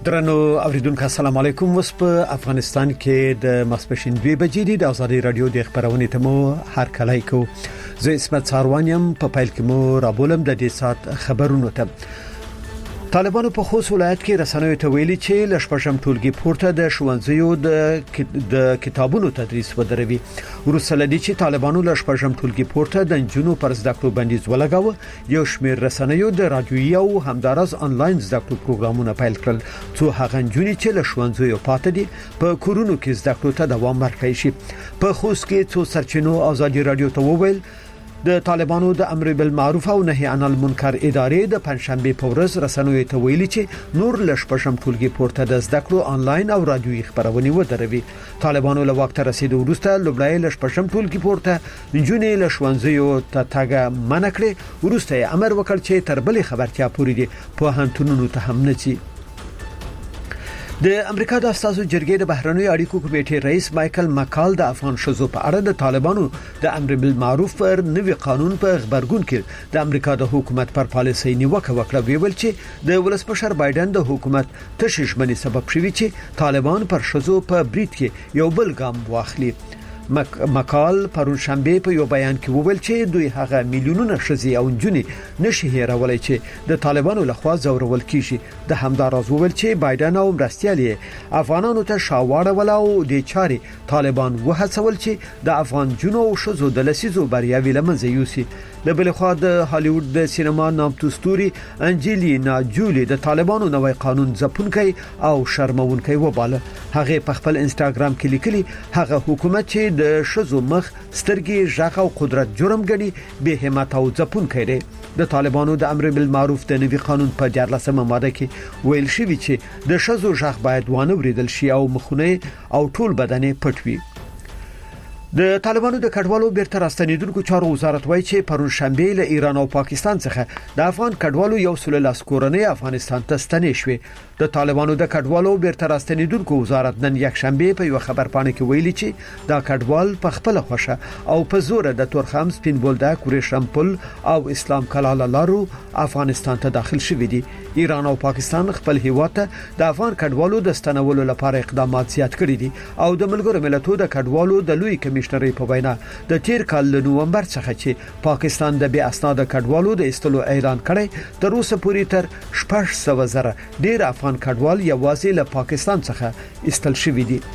درنو اوریدونکو السلام علیکم. وس په افغانستان کې د ماسپښین 2 بجې د آزادي رادیو د خبرونې ته مو هر کله کو زه اسمت ساروانیم په پایل کې مو رابولم د دې سات خبرونو ته. طالبانو په خوست ولایت کې رسنیو ته ویلي چې لشپشم ټولګي پورته د ښوونځیو د کتابونو تدریس ودروي. وروسته لدی چې طالبانو لشپشم ټولګي پورته د جنونو پر زده کړو بندیز ولګاوه، یو شمېر رسنیو د رادیويي او همدارس انلاین زده کړو پروګرامونه پیل کړل څو هغه جنونې چې لښوونځیو پاتې دي په کورونو کې زده کړو ته دوام ورکړي شي. په خوست کې څو سرچینو آزادي رادیو ته وویل د طالبانو د امر بالمعروف او نهي عن المنکر ادارې د پنځشنبه په ورځ رسنیو ته ویلي چې نور لشپشم ټولګي پورته د زده کړو انلاین او رادیويي خبرونه ودروي. طالبانو له وخت رسیدو وروسته لوبلای لشپشم ټولګي پورته جنونې لښوونځیو ته تاګه منکړي. وروسته امر وکړ چې تر بلې خبرتیا پورې دي په هنتونونو ته هم نشي. د امریکا د اساسو جرګې د بهرنیو اړیکو کمیټې رئیس مایکل مکال د افغان شذو په اړه د طالبانو د امر بالمعروف پر نوي قانون په خبرګون کې د امریکا د حکومت پر پالیسۍ نیوکه وکړه. ویل چې د ولسمشر بایدن د حکومت تشویشمنې سبب شوی چې طالبان پر شذو په بریټ کې یو بل ګام واخلي. مکال پرون شنبه په یو بیان کې وویل چې دوی هغه میلیونونه ښځې او نجونې نشي هېرولای چې د طالبانو لخوا زورول کیږي. د همداراز وویل چې بایدن او مرستیالي افغانانو ته شاوړه ولا او د چاري طالبان وهڅول چې د افغان جنو او ښځو د لسیزو بریاوي لمنځه یوسي. د بل خوا د هالیوډ د سینما نامتو ستوري انجلینا جولی د طالبانو نوې قانون ځپونکي او شرمونکي وباله. هغه په خپل انستګرام کې لیکلي هغه حکومت چې د شذو مخ سترګې ژغ او قدرت جرم ګڼي به همت او ځپونکي دی. د طالبانو د امر بالمعروف د نوي قانون په 14مه ماده کې ویل شوی چې د شذو ژغ باید وانه وریدل شي او مخونه او ټول بدن پټ وي. د طالبانو د کډوالو بیرته راستنیدونکو چارو وزارت وایي چې پرون شنبه له ایران او پاکستان څخه د افغان کډوالو یو سل لاس کورنۍ افغانستان ته ستنې شوې. د طالبانو د کډوالو بیرته راستنیدونکو وزارت نن یک شنبه په یو خبرپاڼه کې ویلي چې دا کډوال په خپل خوښه او په زور د تورخم سپین بولدک ورشمپل او اسلام کلاله لارو افغانستان ته داخل شوي دي. ایران او پاکستان خپل هیواد ته د افغان کډوالو د ستنولو لپاره اقدامات زیات کړي دي او د ملګرو ملتونو د کډوالو د لوی کمشنري په وینا د تیر کال له نومبر څخه چې پاکستان د بې اسناد کډوالو د استلو اعلان کړي تر اوسه پورې تر 600 زره ډیر افغان کډوال یوازې له پاکستان څخه استل شوي دي.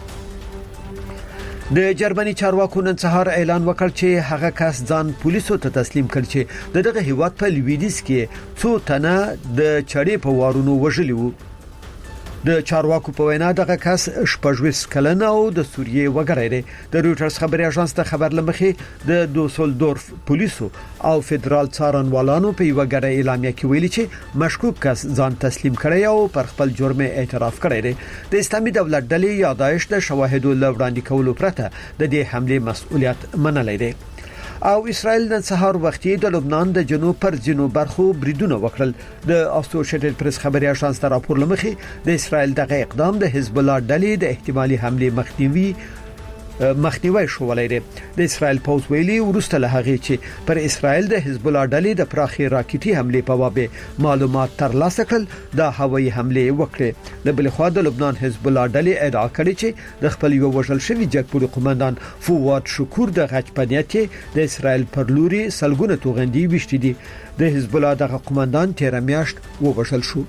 د جرمني چارواکو نن سهار اعلان وکړ چې هغه کس ځان پولیسو ته تسلیم کړ چې دغه هیواد په لویدیځ کې څو تنه د چړې په وارونو وژلي وو. د چارواکو په وینا دغه کس شپږ کلن او د سوریې وګړی دی. د رويټرز خبري اژانس ته خبر لمخې د دوسلدورف پولیسو او فدرال څارنوالانو په یو غړي اعلامیه کې ویلي چې مشکوک کس ځان تسلیم کړی او پر خپل جرم اعتراف کړی دی. د اسلامي دولت ډلې یا داعش د شواهدو لوړاندې کولو پرته د دې حمله مسؤلیت منلای دی. او اسرائیل نن سهار وختي د لبنان د جنوب پر جنوب برخو بریدونه وکړل. د اسوسییټډ پریس خبري اژانس ته راپور لمخې د اسرائیل دغه اقدام د حزب الله ډلې د احتمالي حمله مخنیوي شوولای دی. د اسرائیل پوز ویلي ورسته له هغه چې پر اسرائیل د حزب الله ډلې د پراخي راکټي حمله په باب معلومات ترلاسه کړل د هوایي حمله وکړه. د بل خوا د لبنان حزب الله ډلې ادعا کړې چې د خپل یو وژل شوی جګپوړي قومندان فواد شکور د غچ پنیته د اسرائیل پر لوري سلګونه توغندي وشتي دي. د حزب الله دغه قومندان تیر میاشت وژل شو.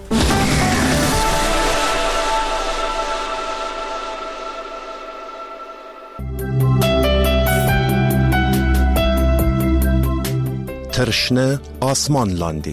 ترشنه آسمان لاندی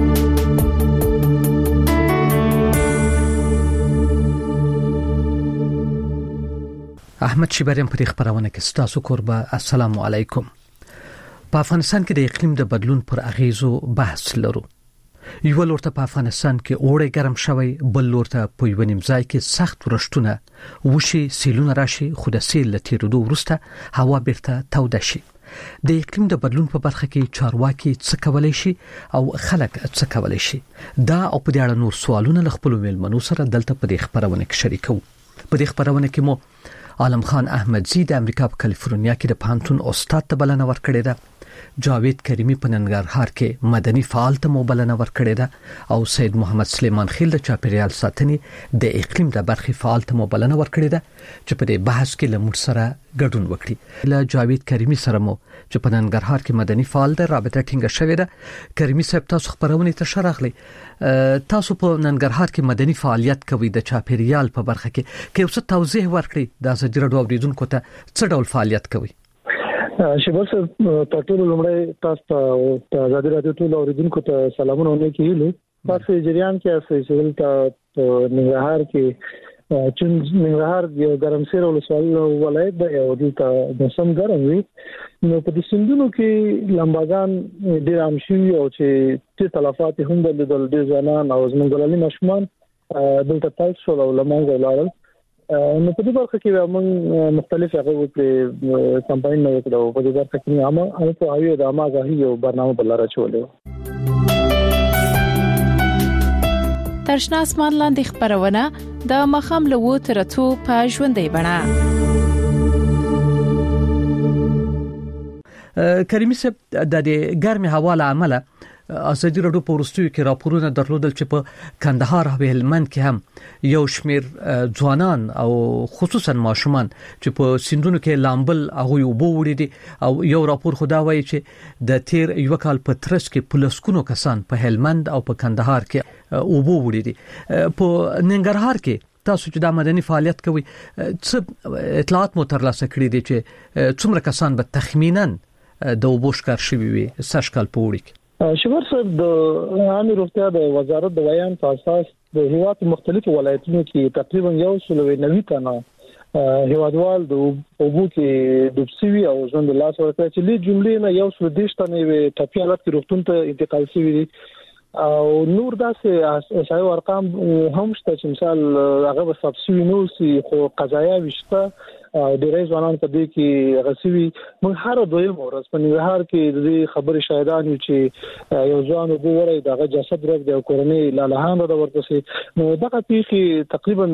احمد شیبریم پر خبرونه کې ستاسو قربا. السلام علیکم. په افغانستان کې د اقلیم د بدلون پر اغیزو بحث لرو. یو لورته په افغانستان کې اوړی ګرم شوی، بل لورته په یو نیم ځای کې سخت ورشتونه وشي، سیلونه راشي، خو د سیل لتیرودو ورسته هوا بیرته توده شي. د اقلیم د بدلون په برخه کې چارواکي څه کولای شي او خلک څه کولای شي؟ دا او په دې اړه نور سوالونه له خپل میلمنو سره دلته په دې خبرونه کې شریکو. په دې خبرونه کې مو عالم خان احمدزی د امریکا په کالیفورنیا کې د پانتون استاد ته بلنه ورکړې ده. جاوید کریمی په ننګرهار کې مدني فعال ته مبلنه ورکړې ده او سید محمد سلیمان خیل د چاپیریال ساتنې د اقلیم د برخې فعال ته مبلنه ورکړې ده چې په دې بحث کې له موږ سره ګډون وکړي. له جاوید کریمی سره مو چې په ننګرهار کې مدني فعال ده رابطه ټینګه شوې ده. کریمی صاحب تاسو خبرونه ته شرحلي. تاسو په ننګرهار کې مدني فعالیت کوي د چاپیریال په برخه کې اوس توضیح ورکړي د ازادي راډیو اوریدونکو ته څه ډول فعالیت کوي؟ شبر صاحب ټاټول لمړی تاسو ته ازادي راډیو ټول اوریدونکو ته سلامونه ونکړي. تاسو جریان کې اساسي ته ننګرهار کې چون ننګرهار یو ګرمسیر ولایت دی او دلته موسم ګرم وي نو په دې سندونو کې لمباګان ډېر عام شوي او چې تلفات هم د ډېر ځوانان او زموږ ماشومان دلته تاسو شول او لمانځه لاړل. نو په دې برخه کې موږ مختلف هغه کمپاین نه وکړو. په دې برخه کې عامه په هغه د اماغه یو برنامه بلاره چولې. ترشنا اسمان لاندې خبرونه د مخام لوو ترڅو په ژوندۍ بڼه. کریمی صاحب د دې ګرمي هوا له امله ازادي راډیو په ورستیو کې راپورونه درلودل چې په کندهار او هلمند کې هم یو شمیر ځوانان او خصوصا ماشومان چې په سیندونو کې لامبل هغه وبو وړي دي او یو راپور خدا وایي چې د تیر یو کال په ترڅ کې پلسکونو کسان په هلمند او په کندهار کې وبو وړي دي. په ننګرهار کې تاسو چې د مدني فعالیت کوي څه اطلاعات مو ترلاسه کړي دي چې څومره کسان به تخمینا د وبو شکار شوي وي سشکل پوړي؟ شبر صاحب د عامه روغتیا د وزارت د بیان په اساس د هیواد مختلفو ولایتونو کې تقریبا 190 تنه هیوادوال د وبو کې ډوبسوي او ژوند لاس ورکړي چې لې جملې نه 110 تنه وي ټپي حالت کې روغتون ته انتقال شوي دي او نور داسې شایع ارقام هم شته چې مثال هغه به سبسیډي نو سي خو قضایا وشته ډېرې ځوانان په دې کې غسوي. موږ هر دویم ورځ په ننګرهار کې د خبرې شاهدان یو چې یو ځوان وګورئ دغه جسد راځي د کورنۍ لالهان د ورته نو دغه پیښې تقریبا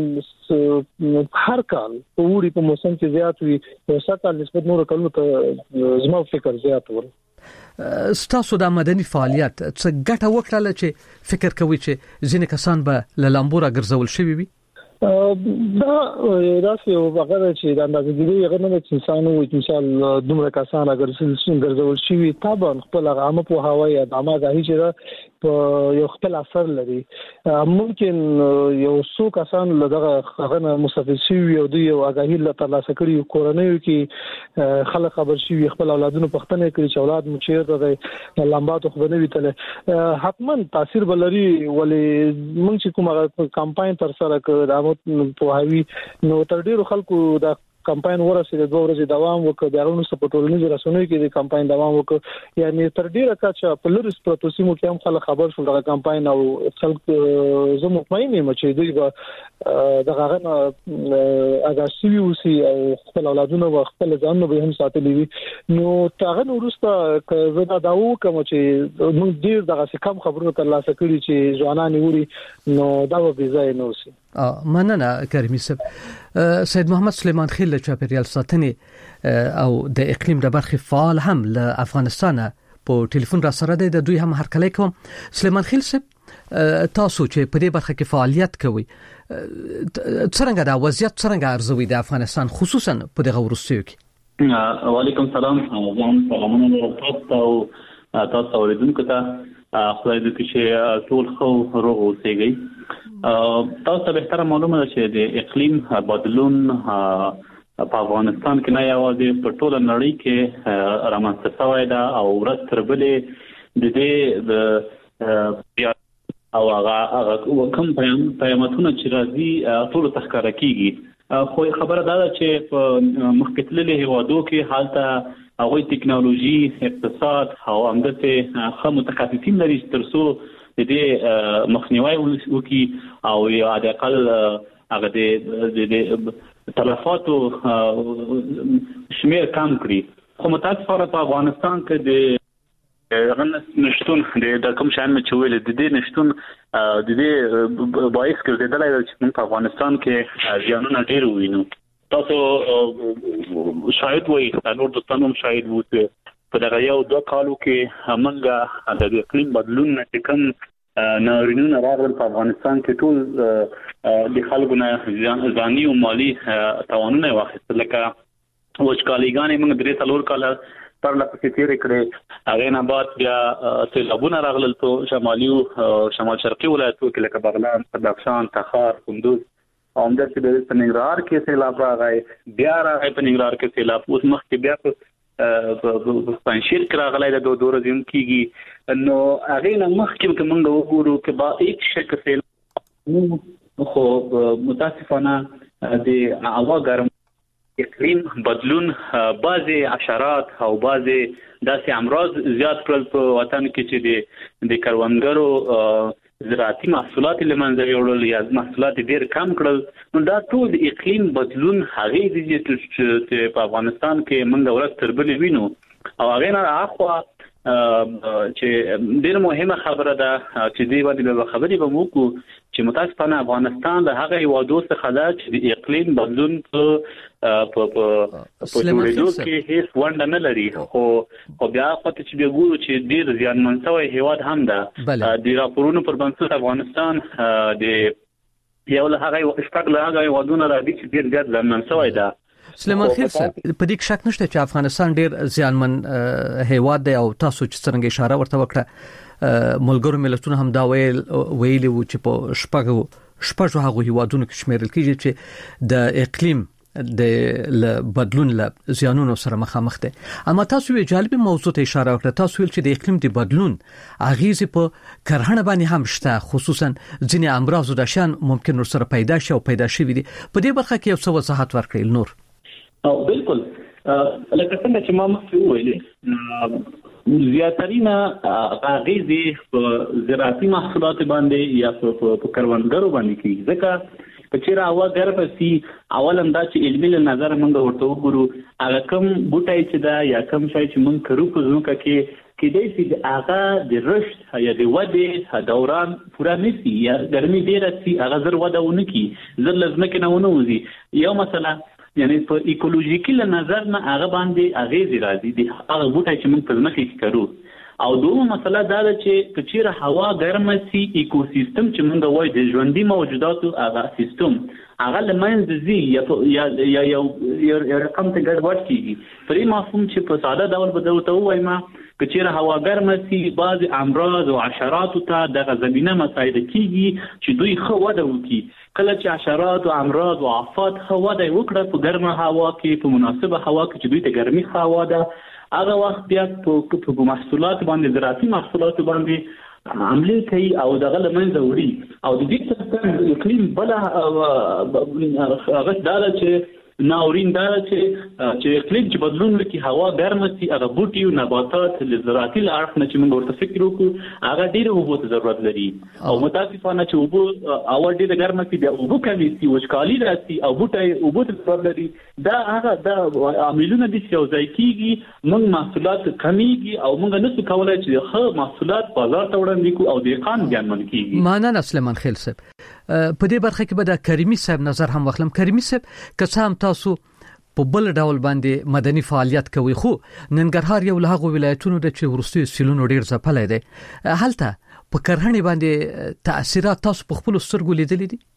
هر کال په وړي په موسم کې زیات وي او ساتل نسبت نور کلو ته زما فکر زیات ور. ستاسو د مدني فعالیت څه ګټه وکړه چې فکر کوي چې ځینې کسان به لامبورا ګرځول شوي وي؟ دا راسي او هغه چې د اندازګيري هغه نه چې انسانو مثال دومره کسان ګرځول شي طبعا خپل عامه په هواي عامه ځای چې په یو خپل اثر لري. ممکن یو څو کسان لږه مستفید شي او دوی یو اغاهي له ترلاسه کړي کورنۍ کې خلک خبر شي خپل اولادونو پښتنه کړي چې اولاد مو چیرته دی لامباتو خو نه ویتله حتما تاثیر بلري ولې موږ چې کومه کمپاین تر سره کړو په هاوی نو تر ډیرو خلکو د کمپاین ورسې د 2 ورځې دوام وکړ د اړونو سپورټولنیز رسنوي کې د کمپاین دوام وکړ یعنی تر ډیره کچا په لورس پروتوسیمو کې هم خلک خبر شول د کمپاین او خلک زه مطمئن یم چې دوی به دغه اګاسي وسی او خپل اولادونو او خپل ځانونه به هم ساتلي وي. نو تاغه ورسته زه دا وکم چې موږ ډیر دغه کم خبرونه ترلاسه کړي چې ځوانان ووري نو دا به ځای نه وسی. مننه کریمی صاحب. سید محمد سلیمان خیل له چاپیریال ساتنې او د اقلیم د برخې فعال هم له افغانستان په ټلیفون را سره دی د دوی هم هرکلی کوم. سلیمان خیل صاحب تاسو چې په دې برخه کې فعالیت کوي څنګه دا وضعیت څنګه ارزوي د افغانستان خصوصا په دغه وروستیو کې؟ وعلیکم سلام ځان سلامونه تاسو اوریدونکو ته خدای دې چې ټول خو روغ اوسئ. تاسو ته به معلومه ده چې د اقلیم بدلون په افغانستان کې نه یوازې په ټوله نړۍ کې رامنځته شوی ده او ورځ تر بلې د دې او هغه کوم پیغامونه چې راځي ټول تخکاره کیږي. خو خبره دا ده چې په مخکې تللي هیوادو کې حالته هغوی ټکنالوژي اقتصاد او همداسې ښه متخصصین لري ترڅو د دې مخنیوي وکړي او یا د اقل هغه د تلفاتو شمیر کم کړي. خو متاسفانه په افغانستان کې د نشتون د کوم شان چې ویل د دې نشتون د دې باعث ګرځیدلی چې موږ په افغانستان کې زیانونه ډېر وینو. تاسو شاید وایي نور دوستانو شاید وو په دغه یو 2 کالو کې موږ د اقلیم بدلون نه کوم ناورینونه راغلل په افغانستان کې ټول د خلکو نه ځاني او مالی توانونه واخیستل. لکه وچکالیګانې موږ 3 کال پر لپاره تیر کړې، هغه نه بعد بیا سیلابونه راغلل په شمالي او شمال شرقي ولایتونو کې لکه بغلان، بدخشان، تخار، کندوز او همداسې د ننګرهار کې سیلاب راغی، بیا راغی په ننګرهار کې سیلاب، اوس مخکې بیا په پنځشیر کې راغلی د 2 ورځې کېږي. نو هغه نه مخکې که موږ وګورو چې با هیڅ شک سیلاب خو متاسفانه د هوا ګرم اقلیم بدلون بعضی حشرات او بعضی داسې امراض زیات کړل په وطن کې چې د کروندګرو زراعتي محصولات لمنځه یوړل یا محصولات ډېر کم کړل. نو دا ټول د اقلیم بدلون هغه دي چې په افغانستان کې موږ ورځ تر بلې وینو او هغه نه اخوا چې ډېر مهمه خبره ده چې دی باندې به خبرې به موکو چې متاسفانه افغانستان د هغه یوادو څخه ده چې د اقلیم بدلون په جوړېدو کې هیڅ ونډه نه لري. خو بیا خاطر چې به ګورو چې ډېر زیانمن شوی هیواد هم ده. د راپورونو پر بنسټ افغانستان د یو له هغه شپږ له هغه یوادونه راځي چې ډېر زیات زیانمن شوی ده. سلیمان خیل صاحب، په دې شک نشته چې افغانستان ډېر زیانمن هیواد دی او تاسو چې څنګه اشاره ورته وکړه ملګرو ملتونو هم دا ویلي وو چې په شپږ هغه هیوادونو کې شمیرل کېږي چې د اقلیم د بدلون له زیانونو سره مخامخ دي. اما تاسو یو جالب موضوع ته اشاره وکړه، تاسو ویل چې د اقلیم د بدلون اغیزې په کرهڼه باندې هم شته، خصوصا ځینې امراض او دشان ممکن سره پیدا شي او پیدا شي وي. په دې برخه کې یو څه وضاحت ورکړئ نور. او بالکل لکه څنګه چې ما مخکې وویل زیاترینه اغیزې په زراعتي محصولات باندې یا په کروندګرو باندې کیږي. ځکه چې هوا ګرمه سي اول هم دا چې علمي له نظر موږ ورته وګورو هغه کوم بوټي چې دا یا کوم شی چې موږ کرو په ځمکه کې دې چې هغه د رشد یا د ودې دوران پوره نشي یا ګرمي ډیره سي هغه زر وده ونه کی زر لازمه کې نه ونوزي. یو مثلا یعنی په ایکولوژیکي له نظر نه هغه باندې اغیز راځي د هغه بوټي چې موږ په ځمکه کې کرو. او دومره مسله دا ده چې کچېره هوا ګرمه سي ایکوسیستم چې موږ وایو د ژوندۍ موجوداتو هغه سیستم هغه لمنځه ځي یا یو رقم ته ګډوډ کیږي. پرې مفهوم چې په ساده ډول به درته ووایم کچېره هوا ګرمه سي بعض امراض او حشرات ته دغه زمينه مساعده کیږي چې دوی ښه وده وکړي. کله چې حشرات او امراض او آفات ښه وده وکړه په ګرمه هوا کې په مناسبه هوا کې چې دوی ته ګرمي ښه هوا ده هغه وخت بیا په محصولات باندې زراعتي محصولات باندې عملي کوي او دغه لمنځه وړي. او د دې څخه اقلیم بل هغه دا چې ناورین دا چې اقلیم چې بدلون وکړي هوا ګرمه سي هغه بوټي او نباتات له زراعتي اړخ نه چې موږ ورته فکر وکړو هغه ډېر اوبو ته ضرورت لري. او متاسفانه چې اوبو اول ډېر ګرمه سي بیا اوبو کمې سي وچکالي راسي او بوټي اوبو ته ضرورت لري. دا هغه د عاملونه دي چې یو ځای کیږي موږ محصولات کمیږي او موږ نشو کولای چې ښه محصولات بازار ته وړاندې کوو او دهقان زیانمن کیږي. مننه سلیمان خیل صاحب. په دې برخه کې به د کریمي صاحب نظر هم واخلم. کریمي صاحب که هم تاسو په بل ډول باندې مدني فعالیت کوي خو ننګرهار یو له هغو ولایتونو د چې ورستي سیلونو ډیر ځپلای دي هلته په کرهڼې باندې تاثیرات تاسو په خپل سترګو لیدلې دي؟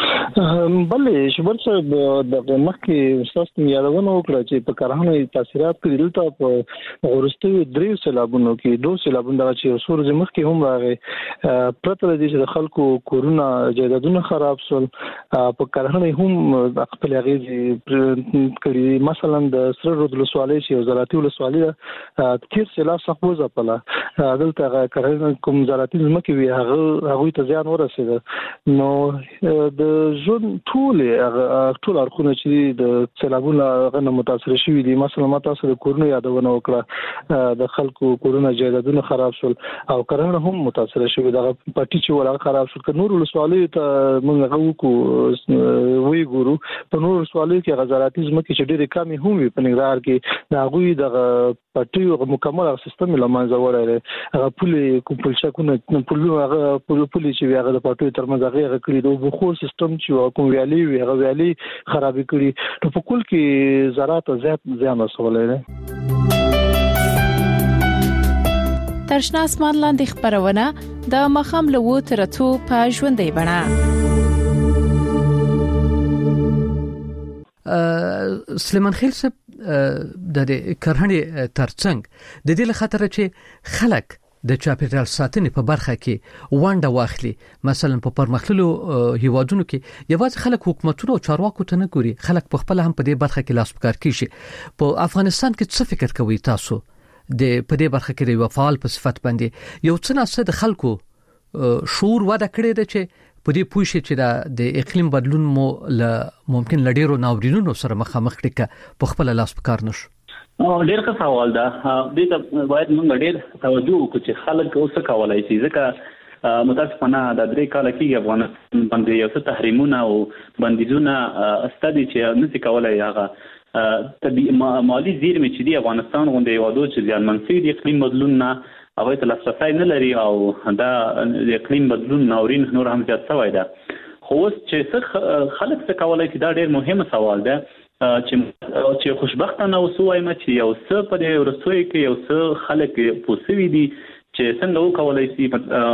بلې شبر صاحب د مخکې تاسو یادونه وکړه چې په کرهڼې تاثیرات کې دلته په ورستي 3 سیلابونو کې 2 سیلابونه دا چې سور زمخ کې هم راغی پرته د دې چې خلکو کورونا جیدادونه خراب شول په کرهڼې هم خپل اغیز کړي. مثلا د سره رود لسوالي چې زراعتي لسوالي تیر سیلاب څخه وځپله دلته کرهڼې کوم زراعتي زمکه وی هغه ته ځان ورسېده. نو د ژوند ټول اړخونه چې د سیلابونو غنه متاثر شوي دي مثلا ما تاسو د کورونا یادونه وکړه د خلکو کورونا جیدادونه خراب شول او کرهڼه هم متاثر شوي دغه پټی چې ولا خراب شول ک نور ولسوالۍ ته موږ غوکو وی ګورو په نور ولسوالۍ کې غزاراتي زمکه چې ډېر کمی هم په نګرهار کې دا غوي د پټي مکمل سیستم لمانځه وړي هغه پولي کوم شکونه پولي چې هغه د پټي ترمنځ هغه کړی د بخور سیستم چې کوم ویالي وی هغه ویالي خرابې کړي نو په کل کې زراعت زیات زیان رسولای دي. ترشنا اسمان لاندې خبرونه د مخام له و تر اتو په ژوندۍ بڼه. سلیمان خیل صاحب د کرهڼې ترڅنګ د دې لخاطر چې خلک د چاپیریال ساتنې په برخه کې ونډه واخلي، مثلا په پرمختللو هیوادونو کې یوازې خلک حکومتونو او چارواکو ته نه ګوري، خلک په خپل هم په دې برخه کې لاس پکار کوي. په افغانستان کې څه فکر کوي تاسو د په دې برخه کې د وفعال په صفت باندې یو څه نه د خلکو شعور وده کړی دی چې په دې پوه شي چې د اقلیم بدلون مو ممکن لډیرو ناورینونو سره مخامخ کړي په خپل لاس پکار نشو؟ ډېر ښه سوال ده. دې ته باید موږ ډېر توجه وکړو چې خلک اوس کولای شي، ځکه متاسفانه د 3 کال کې افغانستان باندې یو څه تحریمونه او بندیزونه استدي چې نشي کولای هغه طبي مالی زیرمې چې دی افغانستان غونډه یوادو چې ځانمن شي د اقلیم بدلون نه او ته لاسرسي نه لري او دا د اقلیم بدلون ناورین نور هم زیات شوی ده. خو اوس چې خلک څه کولای شي دا ډېر مهم سوال ده چې خوشبختانه وسوایمه چې یو څه په دې ورسوي کې یو څه خلک پوسوي دي چې څنګه وکولای شي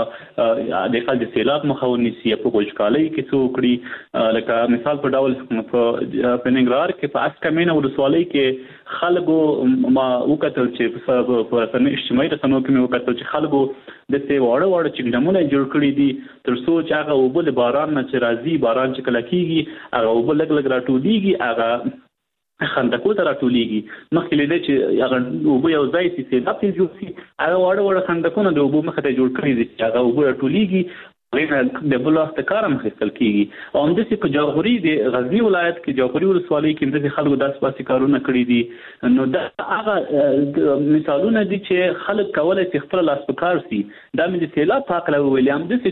د خلک د سیلاب مخه ونیسي په وچکالۍ کې څه وکړي. لکه مثال په ډول په ننګرهار کې په اسکمینه ولسوالۍ کې خلکو ما وکتل چې په رسنۍ اجتماعي رسنیو کې مې وکتل چې خلکو د څه وړه چې ګمونه جوړ کړي دي تر څو چې هغه وبل باران نه چې راځي، باران چې کله کېږي هغه وبل لګ راټولېږي، هغه خندقو ته راټولېږي. مخکې لیدل چې هغه وبو یو ځای چې سیلاب ته جوړ شي، هغه وړه خندقونه د وبو مخه ته جوړ کړي دي چې هغه وبو راټولېږي، غیر د بلوخت کارم خپل کیږي. او هم د په جوهري د غزنی ولایت کې جوهري ولسوالۍ کې د خلکو داس پاسې کارونه کړی دي. نو دا هغه مثالونه دي چې خلک کولای شي خپل لاس په کار سي. دا مې د سیلاب په اړه ویلم د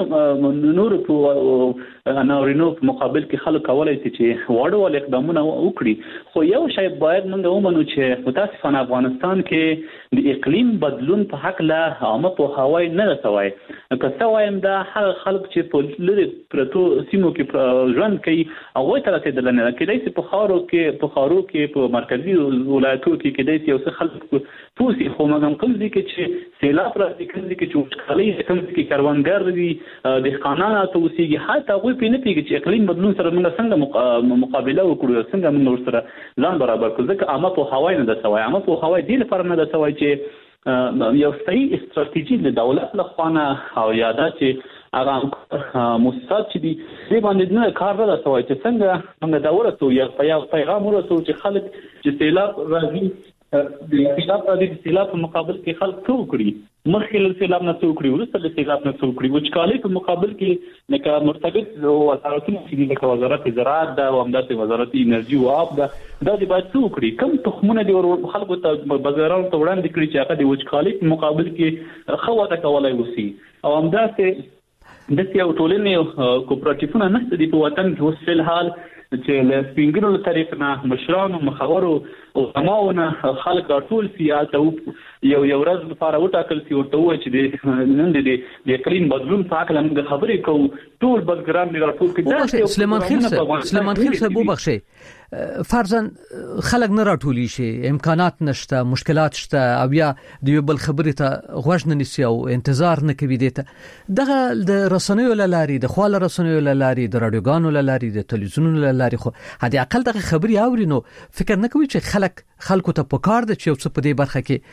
نور په ناورینو په مقابل کې خلک کولای شي چې وړو اقدامونه وکړي. خو یو شی باید موږ ومنو چې متاسفانه افغانستان کې د اقلیم بدلون په حق له عامه پوهاوی نه رسوي. که څه وایم دا هغه خلک چې په لری پرتو سیمو کې ژوند کوي هغه ته رسیدل نه کېدای چې په خارو کې په مرکزی ولایتونو کې کېدای چې اوس خلک پوسی خو موږ کوم دي چې سیلاب راځي، کوم دي چې وچکالي، کوم دي چې کاروانګر دي د قانونا توسيږي، حتی هغه په نه پیږي چې اقلیم بدلون سره موږ څنګه مقابله وکړو، څنګه موږ سره ځان برابر کړو. ځکه عامه پوهاوی نه ده سوی، عامه پوهاوی دې لپاره نه ده سوی چې یو صحیح استراتیژي د دولت لخوا نه او یاده چې هغه مؤسسات چې دي دې باندې نه کار نه سوی چې څنګه موږ دا ورته یو پیغام ورته چې خلک چې سیلاب راځي د سیلاب په مقابل کې خلک څه وکړي، مخکې له سیلاب نه څه وکړي، وروسته له سیلاب نه څه وکړي. وچکالۍ په مقابل کې لکه مرتبط وزارتونه چې دي لکه وزارت زراعت ده او همداسې وزارت انرژي او آب ده، دا دې باید څه وکړي، کوم تخمونه دي خلکو ته بازارانو ته وړاندې کړي چې هغه د وچکالۍ په مقابل کې ښه وده کولی وسي. او همداسې داسې یو ټولنې کوپراتیفونه نشته دي په وطن کې اوس فلحال چې له سپینګرو طریق نه مشرانو مخورو او علماونه خلک راټول سي ته یو ورځ لپاره وټاکل سي ورته وایي چې نن د اقلیم بدلون په اړه موږ خبرې کوو، ټول بزګران راټول کړي. سلیمان خیل صاحب وبخښئ، فرضاً خلک نه راټولي شي، امکانات نشته، مشکلات شته، او یا د یو بل خبرې ته غوږ نه نیسي او انتظار نه کوي. دته دغه د رسنیو لاري، د خواله رسنیو لاري، د رادیوګانو لاري، د تلویزیونونو لاري خو هدي اقل دغه خبري اوري، نو فکر نه کوي چې خلکو ته پکار دي چې څه په دې برخه کې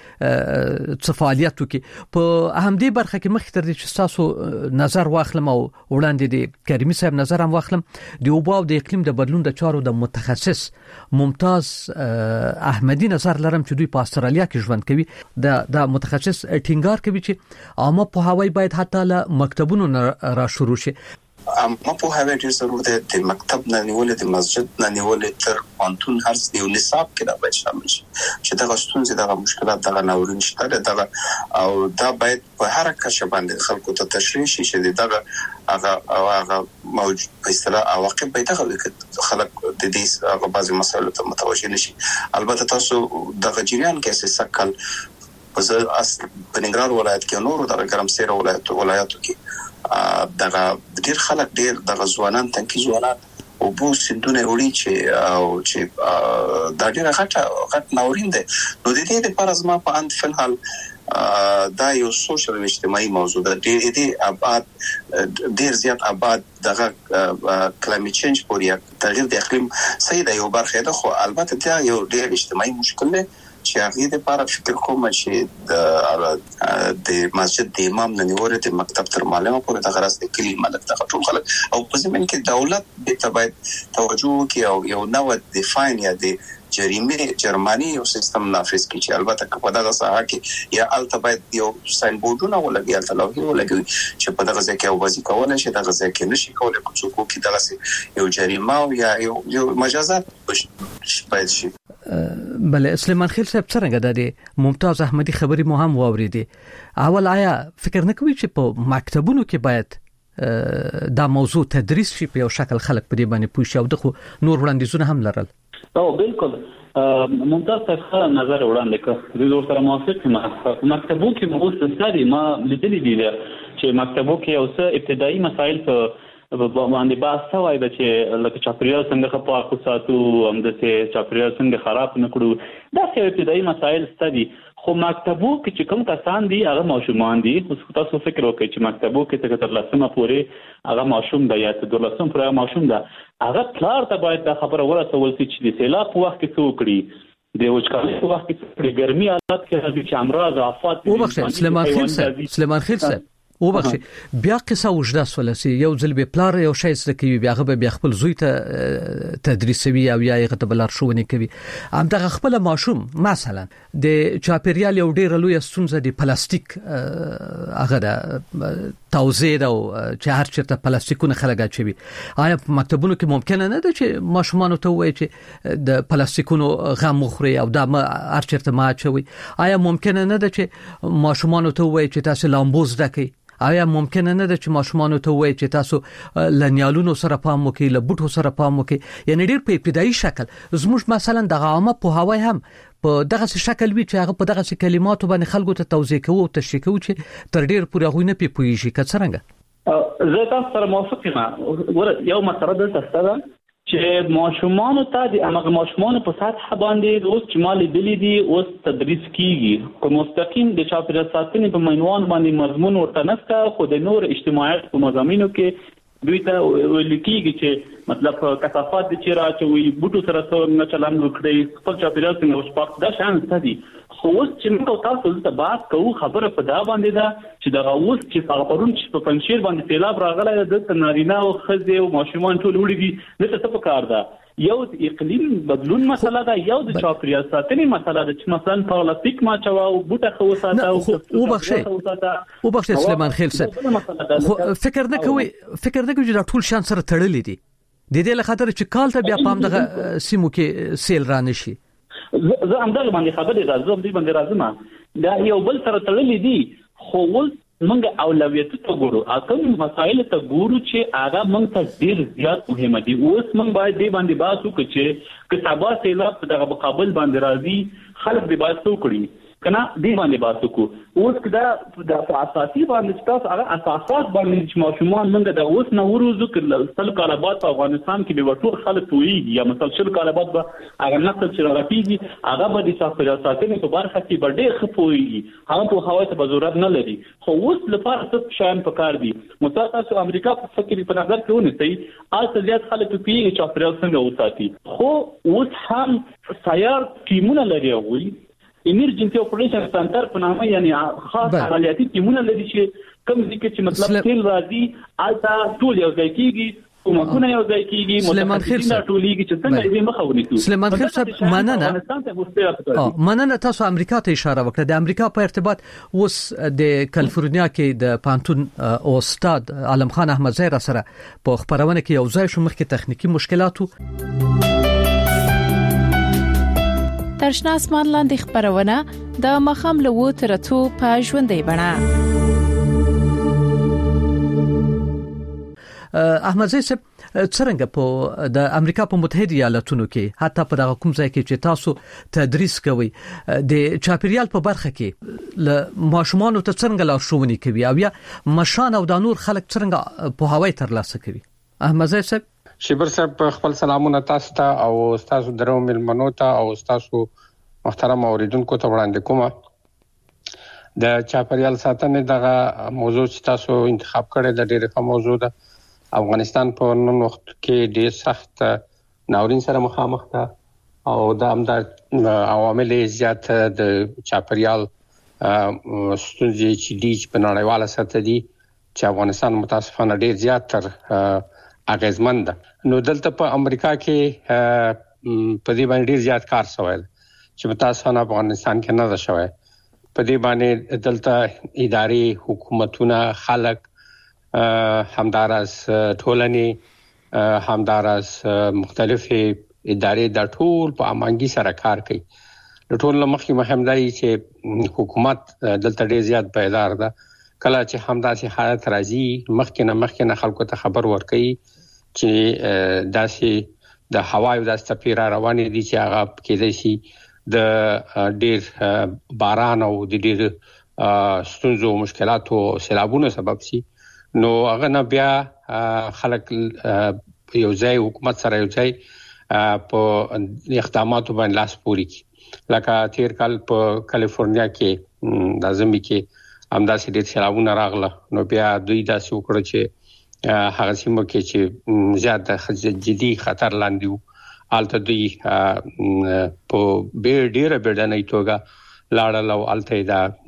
څه فعالیت وکړي. په همدې برخه کې مخکې تر دې چې تاسو نظر واخلم او وړاندې د کریمي صاحب نظر هم واخلم، د اوبو او د اقلیم د بدلون د چارو د متخصص ممتاز احمدی نظر لرم چې دوی په استرالیا کې ژوند کوي. دا متخصص ټینګار کوي چې عامه پوهاوی باید حتی له مکتبونو را شروع شي. ما په هغه ډیر ضرورت دی د مکتب نه نیولې د مسجد نه نیولې تر پانتون هر څه یو نصاب کې دا باید شامل شي چې دا غوښتنې دا مشکلات دا ناورین شته دا او دا باید په هر کچه باندې خلکو ته تشریح شي چې دا هغه موجود په اصطلاح عواقب به دا خلک د دې هغه بعضي مسایلو ته متوجه نشي. البته تاسو د غجریان کې اساس کل په ننګرهار ولایت کې نور د ګرمسیر ولایتو کې دغه ډیر خلک ډیر د غزوانان تنکي ځوانان او بو سندونه وړي چې دا ډیر غټ ناورین ده. نو د دې لپاره زما په اند فلحال دا یو سوشل اجتماعي موضوع ده. ډیر زیات آباد دغه کلایمټ چینج پورې تغییر د اقلیم صحیح دی یو برخه ده، خو البته دا یو ډیر اجتماعي مشکل دی چې هغه د لپاره فکر کوم چې د مسجد د امام نه نیولې د مکتب تر معلمه پورې د غرض د کلی ملک د ټول خلک او په ځمن کې دولت به تبعید توجه کوي او یو نو ډیفاین یا د جرمني یو سیستم نافذ کړي چې البته په دغه ساحه کې یا التبعید یو ساين بورډونه ولګي التلوهي ولګي چې په دغه ځای کې وځي کولای شي دغه ځای کې نشي کولای څوک کې دغه یو جریمه او یا یو مجازات باید شي. بله سلیمان خیل صاحب څنګه د ممتاز احمدی خبري مو هم واوریدي. اول آیا فکر نه کوي چې په مکتبونو کې باید دا موضوع تدریس شي په یو شکل خلک په دې باندې پوه شي او دغه نور وړاندیزونه هم لرل؟ او بالکل ممتاز صاحب نظر وړاندې کړ. د دوه سره موافق یم. مکتبو کې مو ستاسو ما لیدلې دي چې مکتبو کې اوس ابتدایي مسایل په باندې بحث شوی دی چې لکه چاپیریال څنګه خپاک وساتو، هم د چاپیریال څنګه خراب نه کړو. دا ابتدایي مسایل ستدي. خو مکتبو کې چې کوم کسان دي هغه ماشومان دي. تاسو فکر وکړئ چې مکتبو کې تر لسمه پورې هغه ماشوم دی یا تر لسمه پورې ماشوم دی، هغه پلار ته باید دا خبره ورسول شي چې د سیلاب په وخت کې څه وکړي، د وچکالۍ په وخت کې څه وکړي، ګرمي حالات کې راځي چې امراض او آفات. سلیمان خیل صاحب وبخښي بیا قصه وجدا سولسي یو ځل به پلار یو شی سره کوي بیا غو به خپل زوی ته تدریسوي او یا یې غته بلار شوونه کوي. ام دغه خپل ماشوم مثلا د چاپیریال یو ډیر لوی ستونزه د پلاستیک هغه د توزیع او چې هر چیرته پلاستیکونه خلګا چوي. آیا مکتبونو کې ممکنه نه ده چې ماشومان ته وایي چې د پلاستیکونو غم مخوري او د هر چیرته ما چوي؟ آیا ممکنه نه ده چې ماشومان ته وایي چې تاسو لامبوز دکې؟ آیا ممکنه نه ده چې ماشومان ته وایي چې تاسو لنیالونو سره پام وکړئ، له بوټو سره پام وکړئ؟ یعنی ډیر په ابتدایي شکل زموږ مثلا د عامه په هوای هم په دغه شکل وی چې هغه په دغه کلماتو باندې خلکو ته توضیح کوي او تشریح کوي چې تر ډیر پورې غوښنه پیپويږي که څنګه؟ زه تاسو سره موافق یم. یو مسله ده چې ماشومان ته د هغه ماشومان په سطح باندې اوس چې مال دلی دي اوس تدریس کیږي کوم مستقیم د چاپیریال ساتنې په عنوان باندې مضمون ورته نسته، خو د نور اجتماعیت په مضامینو کې دوی ته ویل کیږي چې مطلب کثافات د چیرې راچوي، بوټو سره څنګه چلند وکړي، خپل چاپیریال څنګه وسپاک دا شان ستدي. خو اوس چې موږ تاسو ته بحث کوو خبره په دا باندې ده چې دا اوس چې پرون چې په پنځیر باندې سیلاب راغلی د نارینه او ښځې او ماشومان ټول وړي دي، دته څه پکار ده؟ یو د اقلیم بدلون مسله ده، یو د چاپیریال ساتنې مسله ده چې مثلا پلاستیک ما چوا او بوټه خو ساته او وبخښه سلیمان خیل صاحب فکر نه کوي چې دا ټول شان سره تړلې دي د دې لخاطر چې کال ته بیا پام دغه سیمو کې سیل را نشي. زه هم دغه باندې خبرې راځم دا یو بل سره تړلې دي. خو موږ اولویت ته ګورو، اته مسایل ته ګورو چې هغه موږ ته ډیر زیات مهمه دي. اوس موږ باید دې باندې بحث وکړو چې کتابه سیلاب دغه مقابل باندې راځي خلک دې باید وکړي کنه دې باندې بحث وکړو. اوس کدا د اساسي باندې تاسو هغه اساسات باندې چې ماشومان موږ د اوس نو ورځو کې سل کال بعد په افغانستان کې به ټول خلک توي یا مثلا شل کال بعد به هغه نسل چې راځي هغه به د چاپیریال ساتنې په برخه کې به ډېر خپوي، هغه په هوا ته ضرورت نه لري. خو اوس لپاره څه شان پکار دي متاسف امریکا په فکر په نظر کې ونیسي اصل زیات خلک په پیږي چاپیریال څنګه وساتي. خو اوس هم سیار ټیمونه لري وي ایمرجنسي اپریشن سنټر په نامه یعنی خاص عملیاتي ټیمونه لري چې کوم ځکه چې مطلب تل راځي آلته ټول یو ځای کیږي کومه یو ځای کیږي متخصصین ټولېږي چې څنګه دې مخه ونیسو. سلیمان خیل صاحب مننه تاسو امریکا ته اشاره وکړه. د امریکا په ارتباط اوس د کالیفورنیا کې د پانتون او استاد عالم خان احمدزی را سره په خبرونه کې یو ځای شو مخکې تخنیکی مشکلاتو ترشنا اسمان لاندې خبرونه د مخام لوو ترټو په ژوندۍ بڼه. احمدزی صاحب څنګه په د امریکا په متحده ایالاتونو کې حتی په دغه کوم ځای کې چې تاسو تدریس کوي د چاپیریال په برخه کې ل ماشومان ته څنګه لارښوونې کوي او یا مشان او د نور خلک څنګه په هوای تر لاسه کوي؟ احمدزی صاحب شیبر صاحب خپل سلامونه تاسو ته او تاسو درو ملمنو ته او تاسو محترم اوریدونکو ته وړاندې کوم. د چاپریال ساتنې دغه موضوع چې تاسو انتخاب کړی د ډېرې ښه موضوع ده. افغانستان په نن وخت کې ډېر سخت ناورین سره مخامخ ده او د همدا عوامل زیات د چاپریال ستونزې چې دي په نړیواله سطح دي چې افغانستان متاسفانه ډېر زیات تر اغیزمن ده. نو دلته په امریکا کې په دې باندې ډېر زیات کار شوی چې متاسفانه افغانستان کې نه ده شوی. په دې باندې دلته اداري حکومتونه خلک همدارس ټولنې همدارس مختلفې ادارې د ټول په امانګي سره کار کوي. د ټول مخکې مهم دی چې حکومت دلته ډېر زیات بیدار ده. کله چې همداسې حالت راځي مخکې نه خلکو ته خبر ورکړي چې داسې د هوایو د سپیرا روانې دي چې هغه کېدای شي د ډېر باران او د ډېر ستونزو مشکلاتو سیلابونو سبب شي. نو هغه نه بیا خلک یو ځای حکومت سره یو ځای په اقداماتو باندې لاس پوري کی. لکه تیر کال په کالیفورنیا کې د ازمي کې همداسې ډېر سیلابونه راغله. نو بیا دوی داسې وکړه چې هغه سیمه کې چې زیات جدي خطر لاندې وو الته دوی په ډېره بیړنۍ توګه لاړل او الته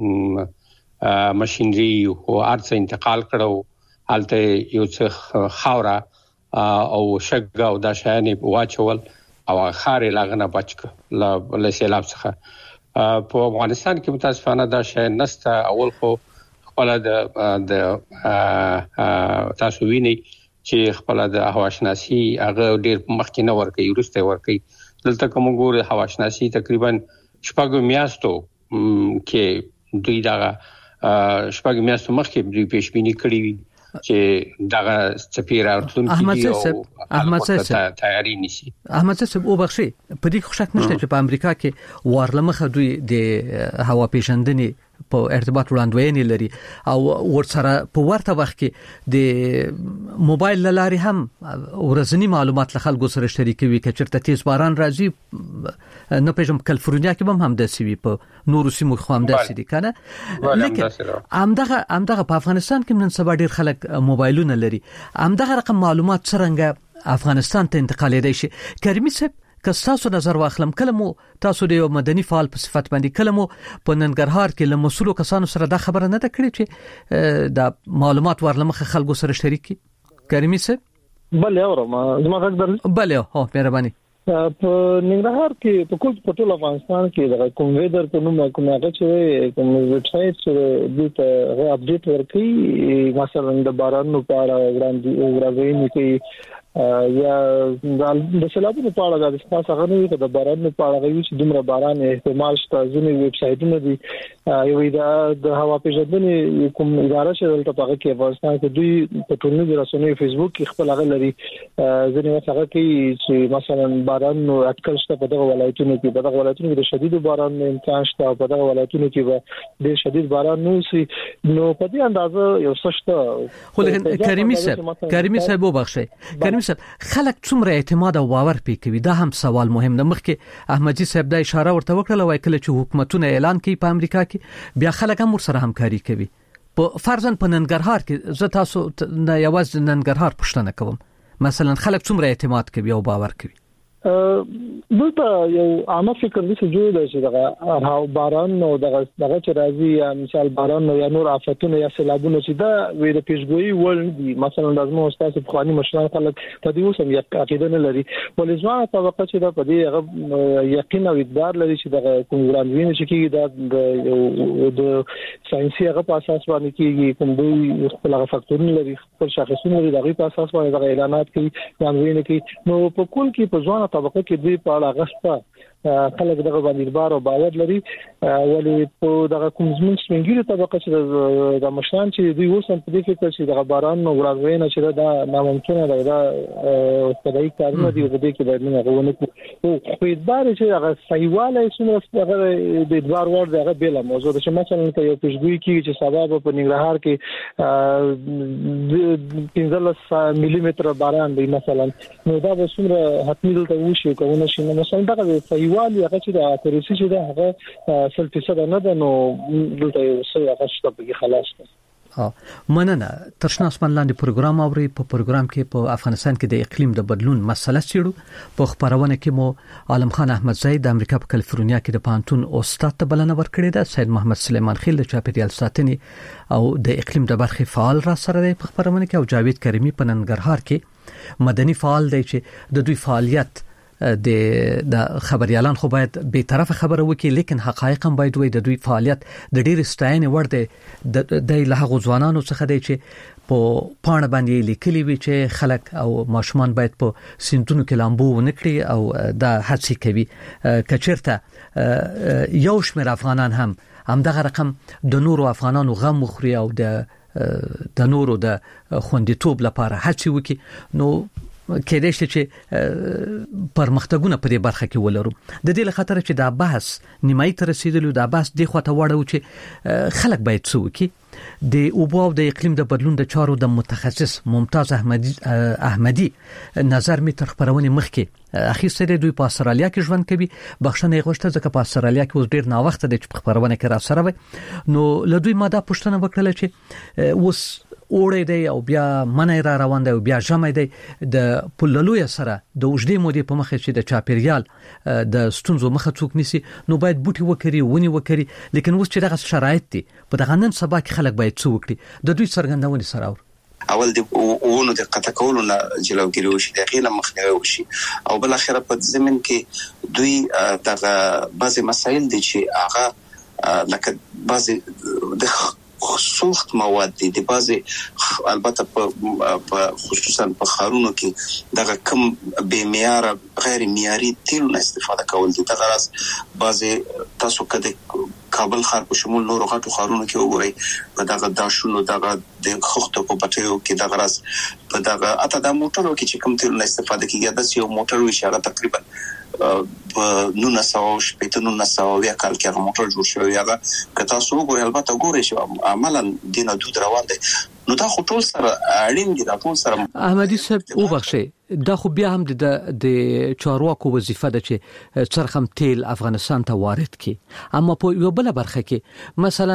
دا ماشينري او ارڅ انتقال کړو. الته یو څه خاورا او شګه او د شانې واچول او خارې لاغنه بچک له سیلاب څخه. په افغانستان کې متاسفانه دا شی نسته. اول خو خپل د تاسو ویني چې خپل د هواشناسي هغه ډېر مخکې نه ورکي ورسته ورکي. دلته کوم ګور هواشناسي تقریبا شپږ میاشتو کې دوی دا شپږ میاشتو مخکې دوی پیشبینی کړی وي چې دغه سپیرا راتلونکي احمد صاحب تیاری نشي. احمد صاحب او بخشي په دې خوشک نشته چې په امریکا کې وارلمخه دوی د هوا پیژندنې په ارتباط وړاندوینې لري او ورسره په ورته وخت کې د موبایل لارې هم ورځنی معلومات له خلکو سره شریکوي. چې چرته تیز باران راځي نه پېژم کالیفورنیا کې هم داسې وي په نورو سیمو خو هم داسې دي کنه. لیکن همدغه په افغانستان کې نن سبا ډېر خلک موبایلونه لري. همدغه رقم معلومات څنګه افغانستان ته انتقالېدای شي؟ کریمي صاحب که تاسو نظر واخلم کله مو تاسو د یو مدني فعال په صفت باندې کله مو په ننګرهار کې له مسؤلو کسانو سره دا خبره نه ده کړې چې دا معلومات ورلمخه خلکو سره شریکي؟ کریمي صاحب بله اورم زما غږ درل بله هو مهرباني. په ننګرهار کې په ټول افغانستان کې د کوم ویدر په نوم کوم هغه چې کوم ویب سټ چې د ته اپډیټ ورکړي مثلا د بارانو په اړه وړاندې کوي یا د سیلابونو په اړه د تاسو هغه نه د بارانو په اړه وی چې دومره باران احتمال شته. ځینې ویب سټونه دي یو د هوا پیژندنې کوم اداره چې دلته په کې افغانستان کې دوی په ټولنیزو رسنیو فیسبوک کې خپل هغه لري. ځینې وخت هغه کې چې مثلا باران نو اټکل شته په دغه ولایتونو کې د شدید باران امکان شته په دغه ولایتونو کې به د شدید باران نو سي. نو په دې اندازه یو څه شته. خو کریمي صاحب وبخښئ کریمي صاحب خلک څومره اعتماد او باور پې کوي دا هم سوال مهم ده. مخکې احمدجي صاحب دا اشاره ورته وکړه وای کله چې حکومتونه اعلان کوي په امریکا کې بیا خلک هم ورسره همکاري کوي. په فرضاً په ننګرهار کې زه تاسو نه یوازې ننګرهار پوښتنه کوم مثلا خلک څومره اعتماد کوي او باور کوي؟ دلته یو عامه فکر دې جوړ دی چې دغه باران نو دغه چې راځي یا مثال باران نو یا نور آفتونه یا سیلابونه چې دا وې د پیشګوئی ول دي. مثلا د ازمو استاد په خواني مشران خلک په دې اوسم یو عقیده نه لري. ولې ځوانه طبقه چې دا په دې یقین او اقدار لري چې دغه کوم وړاندوینه چې کیږي د ساينسي هغه په اساس باندې کیږي کوم دوی خپل هغه فاکتورونه لري خپل شاخصونه لري دغه په اساس باندې دغه اعلانات کوي وړاندوینه کوي. نو په کول کې په ځوانه طبقه کې دوی په اړه غشته خلک دغه باندې بار او باور لري. ولی په دغه کوم زموږ سپینګیری طبقه چې د مشران چې دوی اوسم په دې فکر چې دغه باران نو وړاندوینه چې دا ناممکنه ده دا خدای کارونه دی په دې کې باید نه غوونه او خو اعتبار چې هغه صحیحواله څومره هغه د اعتبار ور دغه بل موضوع چې مثلا ته یو پیشګوئی کیږي چې سبب په ننګرهار کې 15 ملي متر باران دی مثلا نو دا به څومره حتمی دلته وشي کوونه شي نو مثلا دا صحیح دیوال هغه چې د اکوريسي چې دا هغه 100% نه ده نو دلته یو څه هغه شته په خلاص ده. مننه. ترشناس من لاندې پروګرام اوري. په پروګرام کې په افغانستان کې د اقلیم د بدلون مسله څیړو. په خبرونه کې مو عالم خان احمد زید د امریکا په کالیفورنیا کې د پانتون استاد ته بلنه ورکړې ده. سید محمد سلیمان خیل د چاپیریال ساتنې او د اقلیم د برخې فعال را سره دی په خبرونه کې، او جاوید کریمی په ننګرهار کې مدني فعال دی چې د دوی فعالیت د خبريالان خو باید به طرفه خبره وکړي، لیکن حقایق هم باید وي. د دوی فعالیت د ډیر ستاینې ور دی. د لهغه ځوانانو څخه دی چې په پاڼه باندې لیکلي وي چې خلک او ماشومان باید په سیندونو کې لامبو ونکړي او دا هڅه کوي. کچرته یو شمېر افغانان هم دغه رقم د نورو افغانانو غم مخوري او د نورو د خوندیتوب لپاره هڅه وکړي، نو کېدای شي چې پرمختګونه په دې برخه کې ولرو. د دې لپاره چې دا بحث نیمایي ته رسیدلی، دا بحث د خواته وړو چې خلک باید څه وکړي. د اوبو او د اقلیم د بدلون د چارو د متخصص ممتاز احمدی نظر می تر خبرونه مخکې اخیسته. دوی په استرالیا کې ژوند کوي. بخښنه غوښته ځکه په استرالیا کې اوس ډیر نا وخت د خبرونه کې را سره وي. نو لدوی ماده پښتنه وکړه چې اوس اوړې دی او بیا منې را روان دی او بیا ژمې دی د پللوی سره د وجدي مودې په مخه چې د چاپیریال د ستونزو مخه څوک نسی، نو باید بوټي وکړي ونی وکړي. لیکن اوس چې دغه شرایط دي په دغه نن سبا کې خلک باید څه وکړي. د دوی څرګندونه سره اول د اونو د قطع کولو نه جلوګیری وشي، د غیله مخنیوي وشي، او بل اخره په زمين کې دوی دغه بعضي مسایل دي چې هغه لکه بعضي د سوخت مواد دي، د بعضي البته په خصوصا په خارونو کې دغه کم بے معیار غیر معیاري تیل نه استفاده کول دي. دغه راز بعضي تاسو کده کابل ښار په شمول نورو غټو ښارونو کې وګورئ، په دغه داشونو دغه د خښتو په پټیو کې دغه راز په دغه اته د موټرو کې چې کوم تیل نه استفاده کیږي، د یو موټر وی شغه تقریبا په 1990 کال کې هغه موټر جوړ شوی. هغه که تاسو وګورئ البته ګورئ چې عملاً دینه دود روان دي، نو دا خو ټول سره اړین دي. دا ټول سره احمدی صاحب وبخښه، دا خو بیا هم د چارواکو وظیفه ده چې څرخم تیل افغانستان ته وارد کړي. اما په یو بل برخه کې مثلا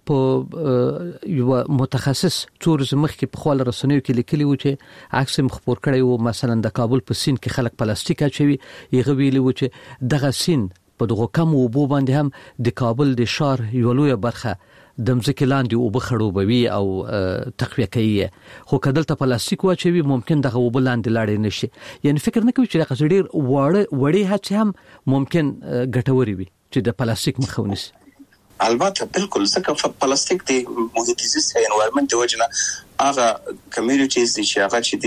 په یو متخصص تورزم مخ کې په خپل رسنیو کې لیکلی و چې عکس مخبر کړی و مثلا د کابل په سین کې خلک پلاستیک اچوي. یغه ویلی و چې دغه سین په دغه کم وبو باندې هم د کابل د شهر یو لوی برخه د مځکې لاندې اوبه خړوبوي او تقویه کوي. خو کدلته پلاستیک واچوي ممکن دغه اوبه لاندې لاړې نشي. یعنی فکر نه کوي چې دغه ډیر وړي هڅه هم ممکن ګټوري وي چې د پلاستیک مخه ونیسي. البته بالکل ځکه پلاستیک د محیط زیست انوایرمنت د وجنه هغه کمیونټیز چې هغه چې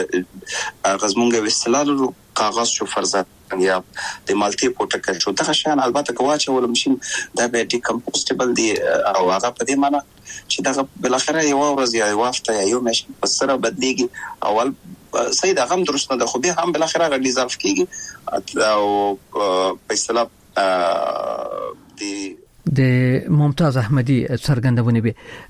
د غزمونګه وستلالو کاغذ شو فرضات یا د مالټي پروتکل شو دغه شان البته کواچه ول مشین دا به ډیکمپوزټیبل دی او هغه په دې معنی چې دغه بل اخره یو ورځ یا یو هفته یا یو مش په سره بدلیږي. اول سید هغه درست نه ده خو به هم بل اخره غړي ظرف کیږي او په اصطلاح د ممتاز احمدی څرګندونه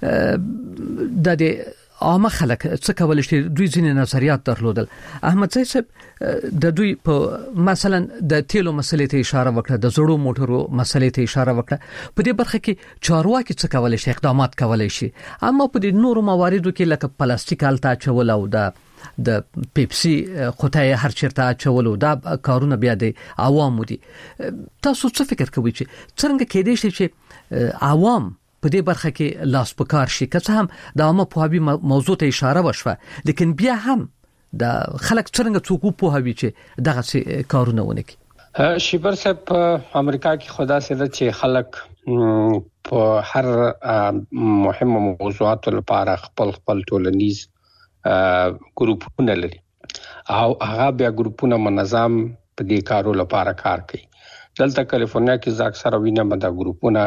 به د عامه خلک څه کول شي. دوی ځینې نظریات درلودل. احمد صاحب د دوی په مثلا د تیلو مسلې ته اشاره وکړه، د زړو موټرو مسلې ته اشاره وکړه. په دې برخه کې چارواکي څه کول شي، اقدامات کولای شي. اما په دې نورو مواردو کې لکه پلاستیک الته چول او د پیپسي قطعه هر چیرته چولو دا کارونه بیا د عوامو دي. تاسو څه فکر کوئ چې څنګه کېدای شي چې عوام په دې برخه کې لاس پکار شي؟ که څه هم د عامه پوهاوي موضوع ته اشاره وشوه، لیکن بیا هم د خلک څنګه څوک پوهاوي چې دغه کارونه ونه کوي. شیبر صاحب په امریکا کې خدا سره چې خلک په هر مهمه موضوعاتو لپاره خپل ټولنیز ګروپونه لري او هغه بیا ګروپونه منظم په دې کارو لپاره کار کوي. دلته کالیفورنیا کې ځکه اکثره وینم دا ګروپونه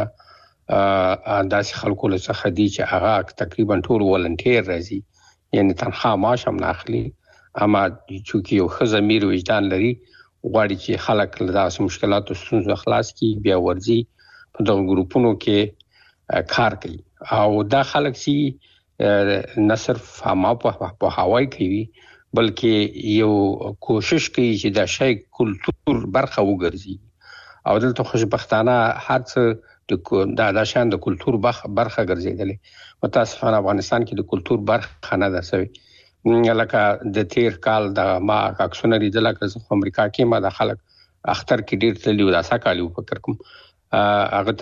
داسې خلکو له څخه دي چې هغه تقریبا ټول ولنټیر راځي، یعنی تنخواه معاش هم نه اخلي، اما چې یو ښه ضمیر وجدان لري غواړي چې خلک له داسې مشکلاتو ستونزو خلاص کړي، بیا ورځي په دغه ګروپونو کې کار کوي. او دا خلک سي نه صرف ما په هواي کوي بلکې یو کوشش کوي چې دا شی کلچر برخه وګرځي او دلته خوشبختانه هر څه د شان د کلچر برخه ګرځیدلې. متاسفانه افغانستان کې د کلچر برخه نه ده سوي. لکه د تیر کال د ما عکسونه لیدل چې امریکا کې ما د خلک اختر کې ډیر تللی و دا سکالو فکر کوم هغه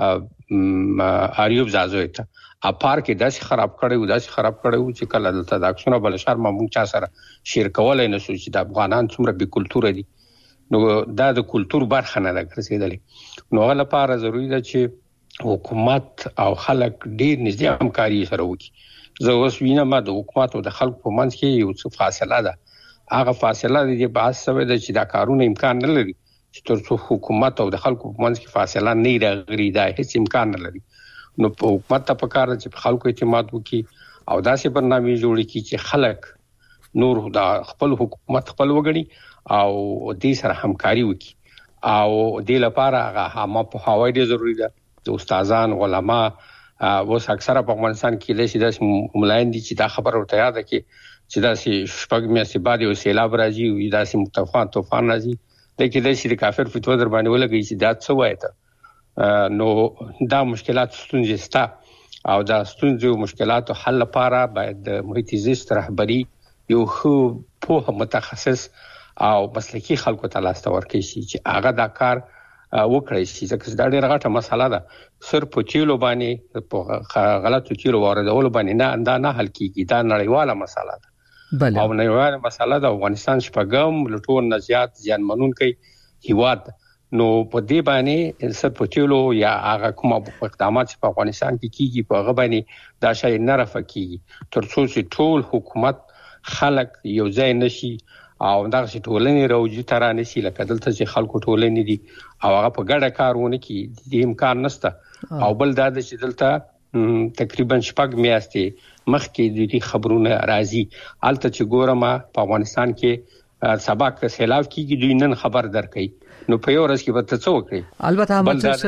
ته اریوب زازوي ته اپار کې داسې خراب کړو چې کله دلته د عکسونه بل شهر مونږ چا سره شیر کولای نه سوچ د افغانان څومره به کلچر دي. نو دا د کلچر برخه نه ده ګرځیدلې. نو غل لپاره ضروری ده چې حکومت او خلک ډیر نږدې همکاري سره وکړي. زه اوس وینم د حکومت او د خلکو په منځ کې یو څه فاصله ده. هغه فاصله د بحث سره د چې دا کارونه امکان نه لري چې ترڅو حکومت او د خلکو په منځ کې فاصله نه راغلي دا هیڅ امکان نه لري. نو په حکومت ته پکار چې خلکو اعتماد وکړي او داسې برنامه جوړ کړي چې خلک نور دا خپل حکومت خپل وګړي او دې سره همکاري وکړي. او دې لپاره هغه هم په هواي ډېر ضروری ده. د استادان علما اوس اکثره په افغانستان کې د سیاسي ملاین دي چې دا خبر ورته یاد کړي چې دا شپږ میاشتې بعد یو سیلاب راځي او دا سیم طوفان راځي لکه د شي د کافر فتوا در باندې ولګي چې دا څه وایته. نو دا مشکلات ستونزې ستا او دا ستونزې مشکلاتو حل لپاره باید د محیط زیست رهبری یو خو په متخصص او مسلکي خلکو ته لاس ورکړي چې هغه دا کار وکړي چې ځکه دا ډېره غټه مسله ده. صرف په چیلو باندې په غلطو چیلو واردول باندې نه حل کیږي. دا نړیواله مسله ده. بله. او نړیواله مسله د افغانستان شپږم لټون نه زیات زیانمنونکي هیواد. نو په دې باندې صرف په چیلو یا هغه کوم اقدامات چې په افغانستان کې کیږي په هغه باندې دا شی نه رافقيږي ترڅو چې ټول حکومت خلک یو ځای نشي او دغه ټولنې راوځي ترانه سي لکه دلته چې خلکو ټولنې دي او هغه په ګډه کارونه کې د امکان نشته. او بل دا چې دلته تقریبا شپږ میاشتې مخکې د دې خبرونه راځي الته چې ګورم په افغانستان کې سبق سیلاب کیږي دوی نن خبر درکې. نو په یو ورځ کې به څه وکړي. البته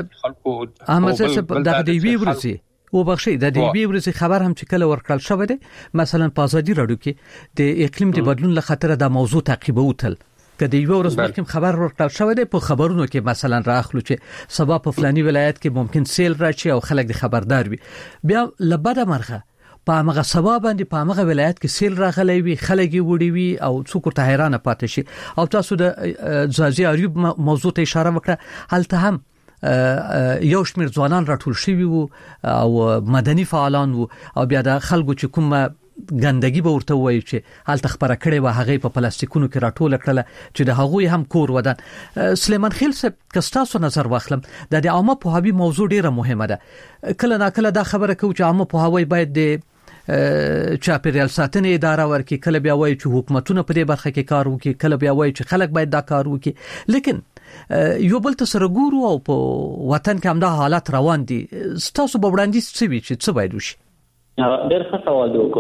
احمد صاحب دغه دی وی ورسي او بخشي د دې وی ورسي خبر هم چې کله ورکړل شوی دی مثلا په ازادي رادیو کې د اقلیم د بدلون له خطر د موضوع تعقیب وتل کله یو ورځ مخکې خبر ورکړل شوی دی په خبرونو کې مثلا راخلو چې سبا په فلاني ولایت کې ممکن سیل راشي او خلک د خبردار وي بیا لبده مرخه په هغه سبب باندې په هغه ولایت کې سیل راغلی وي خلک وړي وي او څوک ته حیرانه پاتې شي. او تاسو د زازي اریوب موضوع ته اشاره وکړه هلته هم یو شمېر ځوانان راټول شوي وو او مدني فعالان وو او بیا د خلکو چې کومه ګندګي به ورته وایي چې هلته خبره کړې و هغه په پلاستیکونو کې راټول کړل چې د هغوی هم کور ودان. سلیمان خیل صاحب کستاسو نظر واخلم د عامه پوهاوی موضوع ډیره مهمه ده. کله نا کله دا خبره کوي چې عامه پوهاوی باید د چاپیریال ساتنې اداره ورکړي کله بیا وایي چې حکومتونه په دې برخه کې کار وکړي کله بیا وایي چې خلک باید دا کار وکړي. لیکن یو بل ته سره ګورو او په وطن کې هم دا حالات روان دي. تاسو به وړاندیز څه وي چې څه باید وشي؟ ډېر ښه سوال دی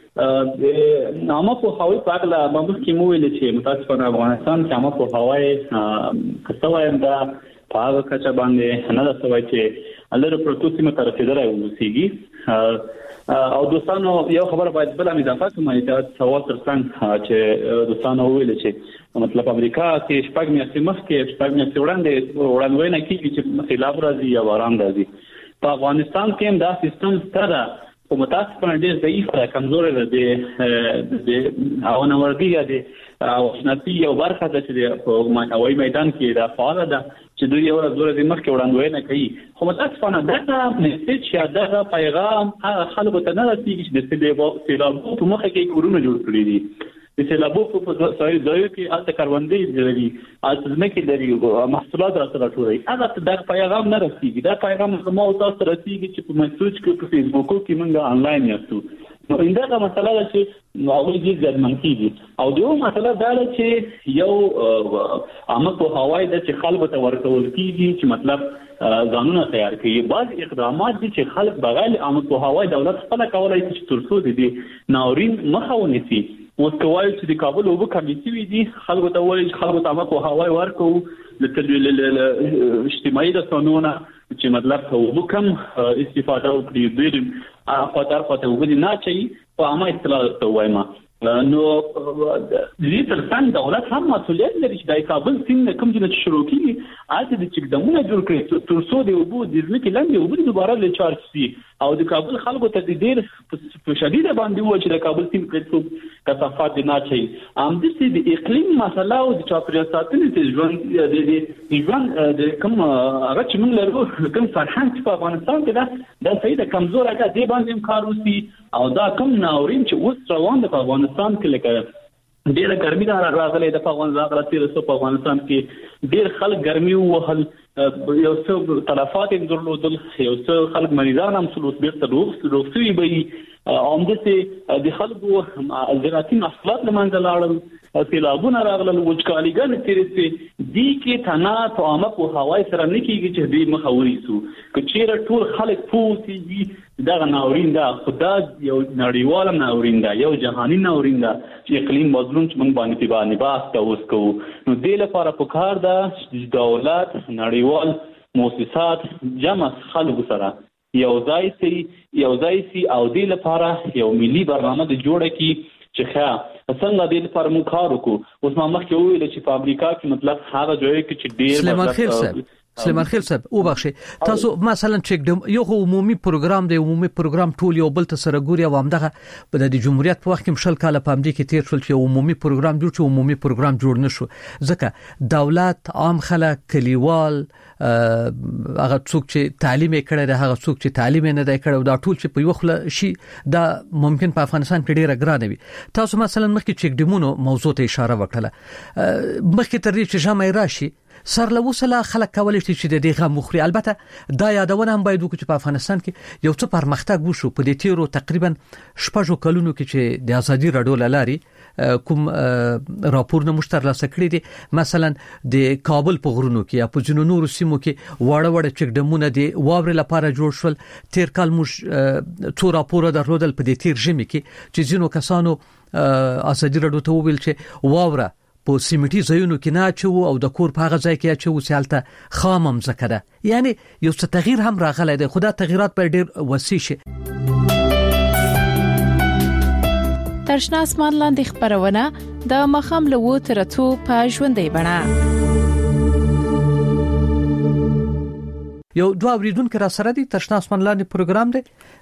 وکړ. عامه پوهاوی په اړه موږ کې مو ویل چې متاسفانه افغانستان کې عامه پوهاوی کڅ وایم دا په هغه کچه باندې نه ده سوي چې لږ پروتوسي مترسیدل وسیږي. او دوستانو یو خبره باید بل هم اضافه کوم چې سوال ترڅنګ چې دوستانو ویل چې مطلب امریکا کې شپږ میاشتې مخکې شپږ میاشتې وړاندې نه کیږي چې سیلاب راځي یا باران راځي. په افغانستان کې هم دا سیستم ستاره او متاسفانه ډېر ضعیف ده کمزوري ده د اونوردی ده او شناتی یو برخه ده چې په هوایي میدان کې دا فعال ده چې دوی یو ورځ مخکې وړاندوینه کوي. خو متاسفانه دا میسج یا دا پیغام خلکو ته نه رسیږي چې د سیلابو په مخه کې کورونه جوړ کړی دي. د سیلابو په ځای کې الته کاروندې لري الته ځمکې لري محصولات راځي ټولې هغه دا پیغام نه رسیږي. دا پیغام زموږ او تاسو رسیږي چې په میسج کې په فیسبوک کې موږ آنلاین یاستو. نو دا مسله ده چې هغه دې ځدمن کیږي. او دیو مسله دا ده چې یو عامه پوهاوی د چې خلکو ته ورکول کیږي چې مطلب قانون تیار کړي. بعض اقدامات دي چې خلک بغیر عامه پوهاوی دولت خپل کولای شي چې ترڅو دي ناورین مخه ونیسي. اوس کوي چې د کابل وب کمیټې وي دي خلکو ته وایي خلکو ته عامه پوهاوی ورکو د اجتماعي رسنیو چې مطلب وبکم استفاده وکړي د خاطر وګړي نه چي په عامه اطلاع ته وایم. نو دې ترڅنګ دولت هم مسؤلیت لري چې د کابل سیند کوم چې شروع کیږي اته د چکدمونه جوړ کړي تر څو د وبو د ځمکې لاندې وبو دوباره له چارج شي او د کابل خلکو ته د ډیر په شدید باندې و چې د کابل سیند کې کثافات نه چي د اقلیم مسله او د چاپیریال ساتنې د ژوند د کوم هغه چې موږ لرو کوم فرهنګ په افغانستان کې دا صحیح د کمزور هغه دی باندې کار وسی او دا کوم ناورین چې اوس روان د افغانستان کې لکه ډیره ګرمي دا راغلې د افغانستان راځي په افغانستان کې ډیر خلک ګرمي وهل یو څه تلفات درلودل یو څه خلک مریضان هم سلوس بیرته روغتي وي عمدته د خلکو زراعتي محصولات لمنځه لاړل سیلابونه راغلل وچکالیګان تیرې دي کې تنات او عامه په هوای سره نه کیږي چې دې مخاوري سو کچېره ټول خلک پوسي دا ناورین دا خدا یو نړیوال ناورین دا یو جهاني ناورین دا چې اقلیم بدلون چې موږ باندې باندې باس تاسو کو نو دې لپاره په کار دا دولت نړیوال مؤسسات جمع خلکو سره یو ځای سي او دې لپاره یو ملي برنامه جوړه کی چې ښه څنګه دې لپاره موږ کار وکړو اوس ما مخکې وویل چې په امریکا کې مطلب هغه ځای کې چې ډیر سلیمان خیل صاحب او بخښي تاسو مثلا چک ډم یو عمومي پروګرام ټول یو بل ته سره ګوري او همدغه د جمهوریت په وخت کې مشل کاله په امریکا کې تیر شول چې عمومي پروګرام جوړ نشو ځکه دولت عام خلک کلیوال هغه څوک چې تعلیم کړي ده هغه څوک چې تعلیم نه دی کړي دا ټول چې په یو خل شي دا ممکن په افغانستان کې ډیره ګرانه وي تاسو مثلا مخکې چک ډمونو موضوع ته اشاره وکړه مخکې تر دې چې جامع راشي سر له وسله خلک کولای شي چې د دغه مخري البته دا یادونه هم باید وکړو چې په افغانستان کې یو څه پرمختګ وشو په دې تیرو تقریبا 6 کلونو کې چې د ازادي راډیو لاري کوم راپور نه مشترلاسه کړی دي مثلا د کابل په غرونو کې یا په جنونو سیمو کې وړ چک ډمونه دي واور لپاره جوړ شول تیر کال مش څو راپور درلودل په دې تیر ژمي کې چې ځینو کسانو ازادي راډیو ته ویل چې واوره په سیمټي ځایونو کې نه چو او د کور په غځای کې چې وسالته خامم زکره یعنی یو څه تغییر هم راغلی دی خدا تغیرات پر ډیر وسیع شي ترشنا اسمان لاندې خبرونه د مخام له وترتو په ژوندۍ بڼه یو دوه اوریدونکو را سره دي ترشنا اسمان لاندې پروګرام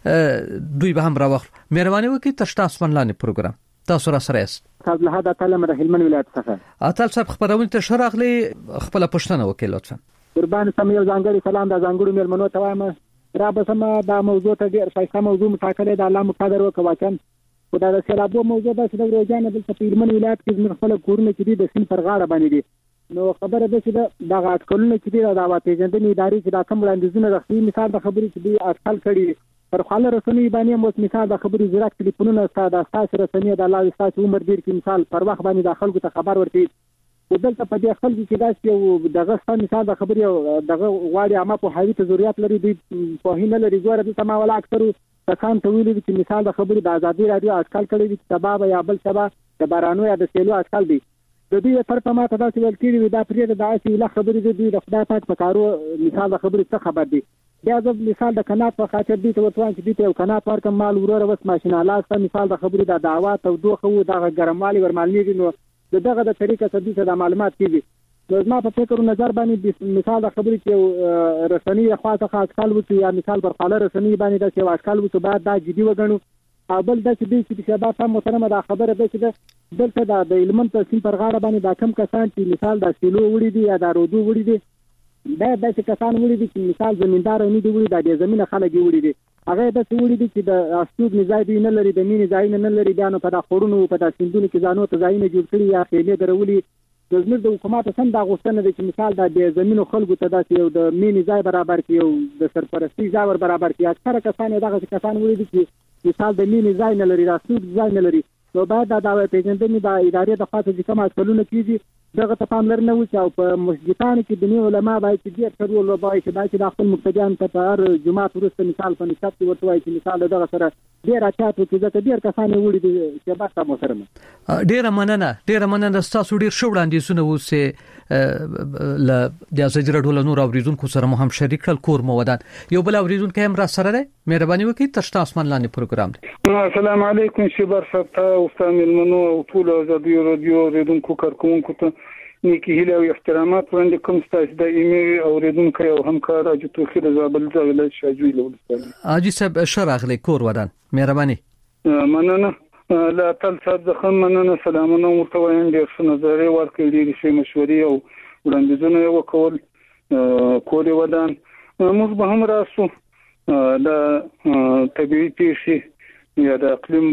دی دوی به هم راوخ مهرباني وکړئ ترشنا اسمان لاندې پروګرام تاسو را سره است تاسو له هدا تعالی مرحلمن ولایت څخه اتل صاحب خبرونه ته شرغلی خپل پښتنه وکړه لطفا قربان سم یو ځانګړي سلام د ځانګړو مېلمنو ته وایم را به سم دا موضوع ته ډیر ښه موضوع متاکله د الله مقدر وکواچن خدای د سیلابو موضوع د روزانه د هلمند ولایت کې زموږ خپل کورونه چې د سین پر غاړه باندې دي نو خبره ده چې د غاټکلونه چې د دعوت پیژندنې ادارې چې دا کوم وړاندیزونه راخلي مثال د خبرې چې دی اټکل کړي پر خاله رسنۍ باندې مو مثال د خبرې زیات ټلیفونونه ستاسو رسنۍ د الله ستاسو عمر ډیر کې مثال پر وخت باندې د خلکو ته خبر ورکړي ودلته په دې خلکو کې داسې یو دغه ستاسو مثال د خبرې دغه غواړي عامه په حوی ته ضرورت لري دوی په هینه لري ګوره د تما ولا اکثر کسان ته ویلي چې مثال د خبرې د ازادي رادیو اټکل کړي چې سبب یا بل سبب د بارانو یا د سیلو اټکل دی د دې تر په ماته داسې ویل کېږي دا پرې د داسې له خبرې د خدای پاک په کارو مثال د خبرې څه خبر دی بیا د مثال د قنات په خاطر دي ته وتوان چې دې یو قنات ورکم مال وروره وس ماشیناله مثال د خبرې د دعوات او دوه د ګرموالي ورمالني نو دغه د طریقې څخه د معلومات کیږي نو ما په فکر نظر باندې مثال د خبرې چې رسنۍ خاصه اټکل وکړي یا مثال پر خاله رسنۍ باندې د څه اټکل وکړي بعد دا جدي وګڼو او بل د چې شباب هم محترمه دا خبره ده چې دلته د علم په سیم پر غاړه باندې دا کم کسان چې مثال د سیلو وړي دي یا د رودو وړي دي دا د کسان وړي دي چې مثال زمیندار نه دی وړي د زمينه خلک وړي دي هغه د وړي دي چې د استوب نزاید نه لري د مینې ځای نه لري دا نو په خورونو په د سندونو کې ځانو ته ځای نه جوړ کړي یا خېمه درولي د زموږ د حکومت سم دا غوښتنه ده چې مثال د زمينو خلکو ته داسې یو د مینې ځای برابر کړي او د سرپرستی ځای برابر کړي اکثر کسان دغه کسان وړي دي چې مثال د مینې ځای نه لري د استوب ځای نه لري نو باید دا د پیژندنې د ادارې د خاطر چې کوم اصلونه کیږي دغه ته پاملرنه وشي او په مسجدانو کې د علماء باید چې ډېر ترول وبای چې د خپل مقتدیان ته په هر جمعه ورسته مثال په نشاط کې ورته وایي چې مثال دغه سره ډیر اچاتو چې ځکه ډیر کسان وړي دي چې باسه مو سره ډیر مننه تاسو ډیر شو وړاندیزونه وسه ل د ازادي رادیو له نور اوریدونکو سره مو هم شریک کړل کور مو ودان یو بل اوریدونکو هم را سره دی مهرباني وکړئ تاسو اسمان لاندې پروګرام دی السلام علیکم شبر صاحب او استاد ملمنو او ټول ازادي رادیو اوریدونکو کارکونکو ته نیکی هیله او احترامات وړاندې کوم ستاسو د ایمیل اوریدونکو او همکار اجو توخیر زابل زغل شاجوی له اجي صاحب شرغلی کور ودان مهرباني مننه لا تل صاحب زخم مننه سلامونه ورته وایم ډیر څه نظر ورکړي دي چې مشورې او وړاندیزونه وکول کور ودان موږ به هم راسو د طبيعي پیښې یا د اقلیم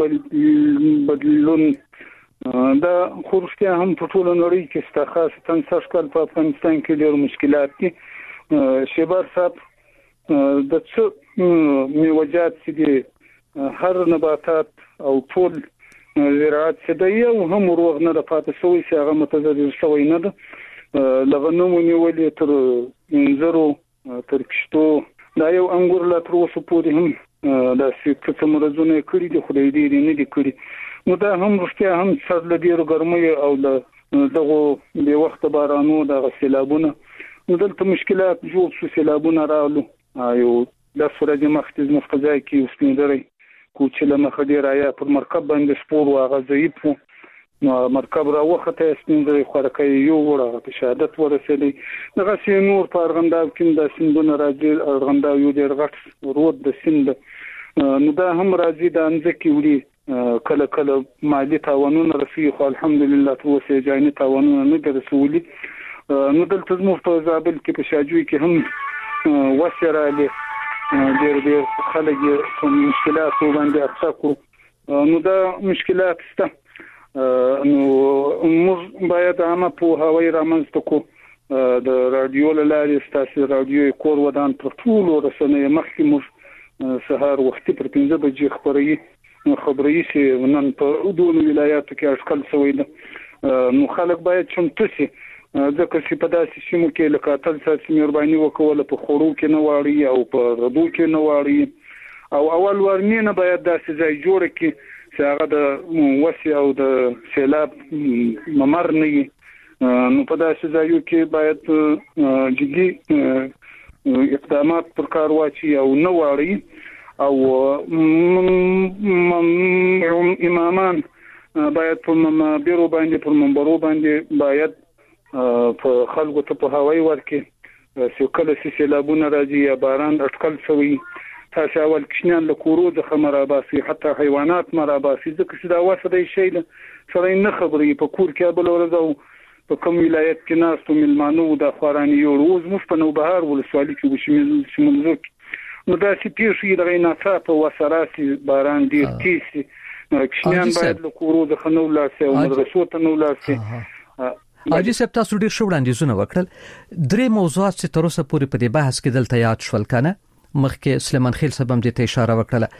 بدلون دا خورشتیا هم په ټول نړۍ کې ست خاصه سرکل په افغانستان کې ډېر مشکلات دي شبر صاحب د څه میوجات چې هر نباتات او ټول زراعت چې د یو هم روغ نه پاتې شوی چې هغه متضرر شوی نه ده لغنمو نیولې تر انځرو تر کشتو دا یو انګور لا تر اوسه پورې هم دا څه مرزونه کړی دي خو دې نه دي کړی نو دا هم رښتیا هم سر له ډیرو ګرمۍ او دغه به وخت بارانو د سیلابونه نو دلته مشکلات جوړ شو سیلابونه راغلو یو د سورج مختز مفقزای کې وسپیندري کوچله مخدي رایا پر مرکب باندې سپور واغه ضعیف نو مرکب را وخته سپیندري خورکې یو وړه په شهادت ورسېدي دغه سي نور په ارغنداب کې د سندونه راځي ارغنداب یو ډیر غټ رود د سند نو دا هم راځي د انځکې وړي کله کله مالی تاوانونه رسي خو الحمدلله توسه جاني تاوانونه نه رسولي نو دلته زموږ په زابل کې په شاجوی کې هم وسره له ډېر خلک په مشکلات باندې اخته نو دا مشکلات سته نو موږ باید عامه په هواي رامنځته کو د رادیو لارې ستاسو رادیو کور ودان پر ټول رسنۍ مخکې موږ سهار وختي پر 5 بجې خبري چې نن په دوه ولایاتو کې اټکل شوی ده نو خلک باید چمتو شي ځکه چې په داسې سیمو کې لکه تل ساتي مهرباني وکول په خورو کې نه واړي او په ردو کې نه واړي او اول ورنینه باید داسې ځای جوړ کړي چې هغه د وسی او د سیلاب ممر نه نو په داسې ځایو کې باید جدي اقدامات پر کار واچي او نه واړي او امامان باید په منابرو باندې پر منبرو باندې باید په خلکو ته په هواي ورکي چې کله سیلابونه راځي یا باران اټکل شوی تاسو اول کښنان له کورو د خمراباسي حتی حیوانات مراباسي ځکه چې دا واسطه شي سره نه خبرې په کور کې بل ورځو په کوم ولایت کې ناستو ملمانو د خوراني یو روز مش په نوبهار ولسوالۍ کې وشمل نو دا چې پیښې د غیناڅه په وسراسي باران ډیر تیسي کښنان باید له کورو د خنو لاسه او مدرسو ته نو لاسه اجي صاحب تاسو ډیر شو وړاندیزونه وکړل درې موضوعات چې تر اوسه پورې په دې بحث کې دلته یاد شول کنه مخکې سلیمان خیل صاحب هم دې ته اشاره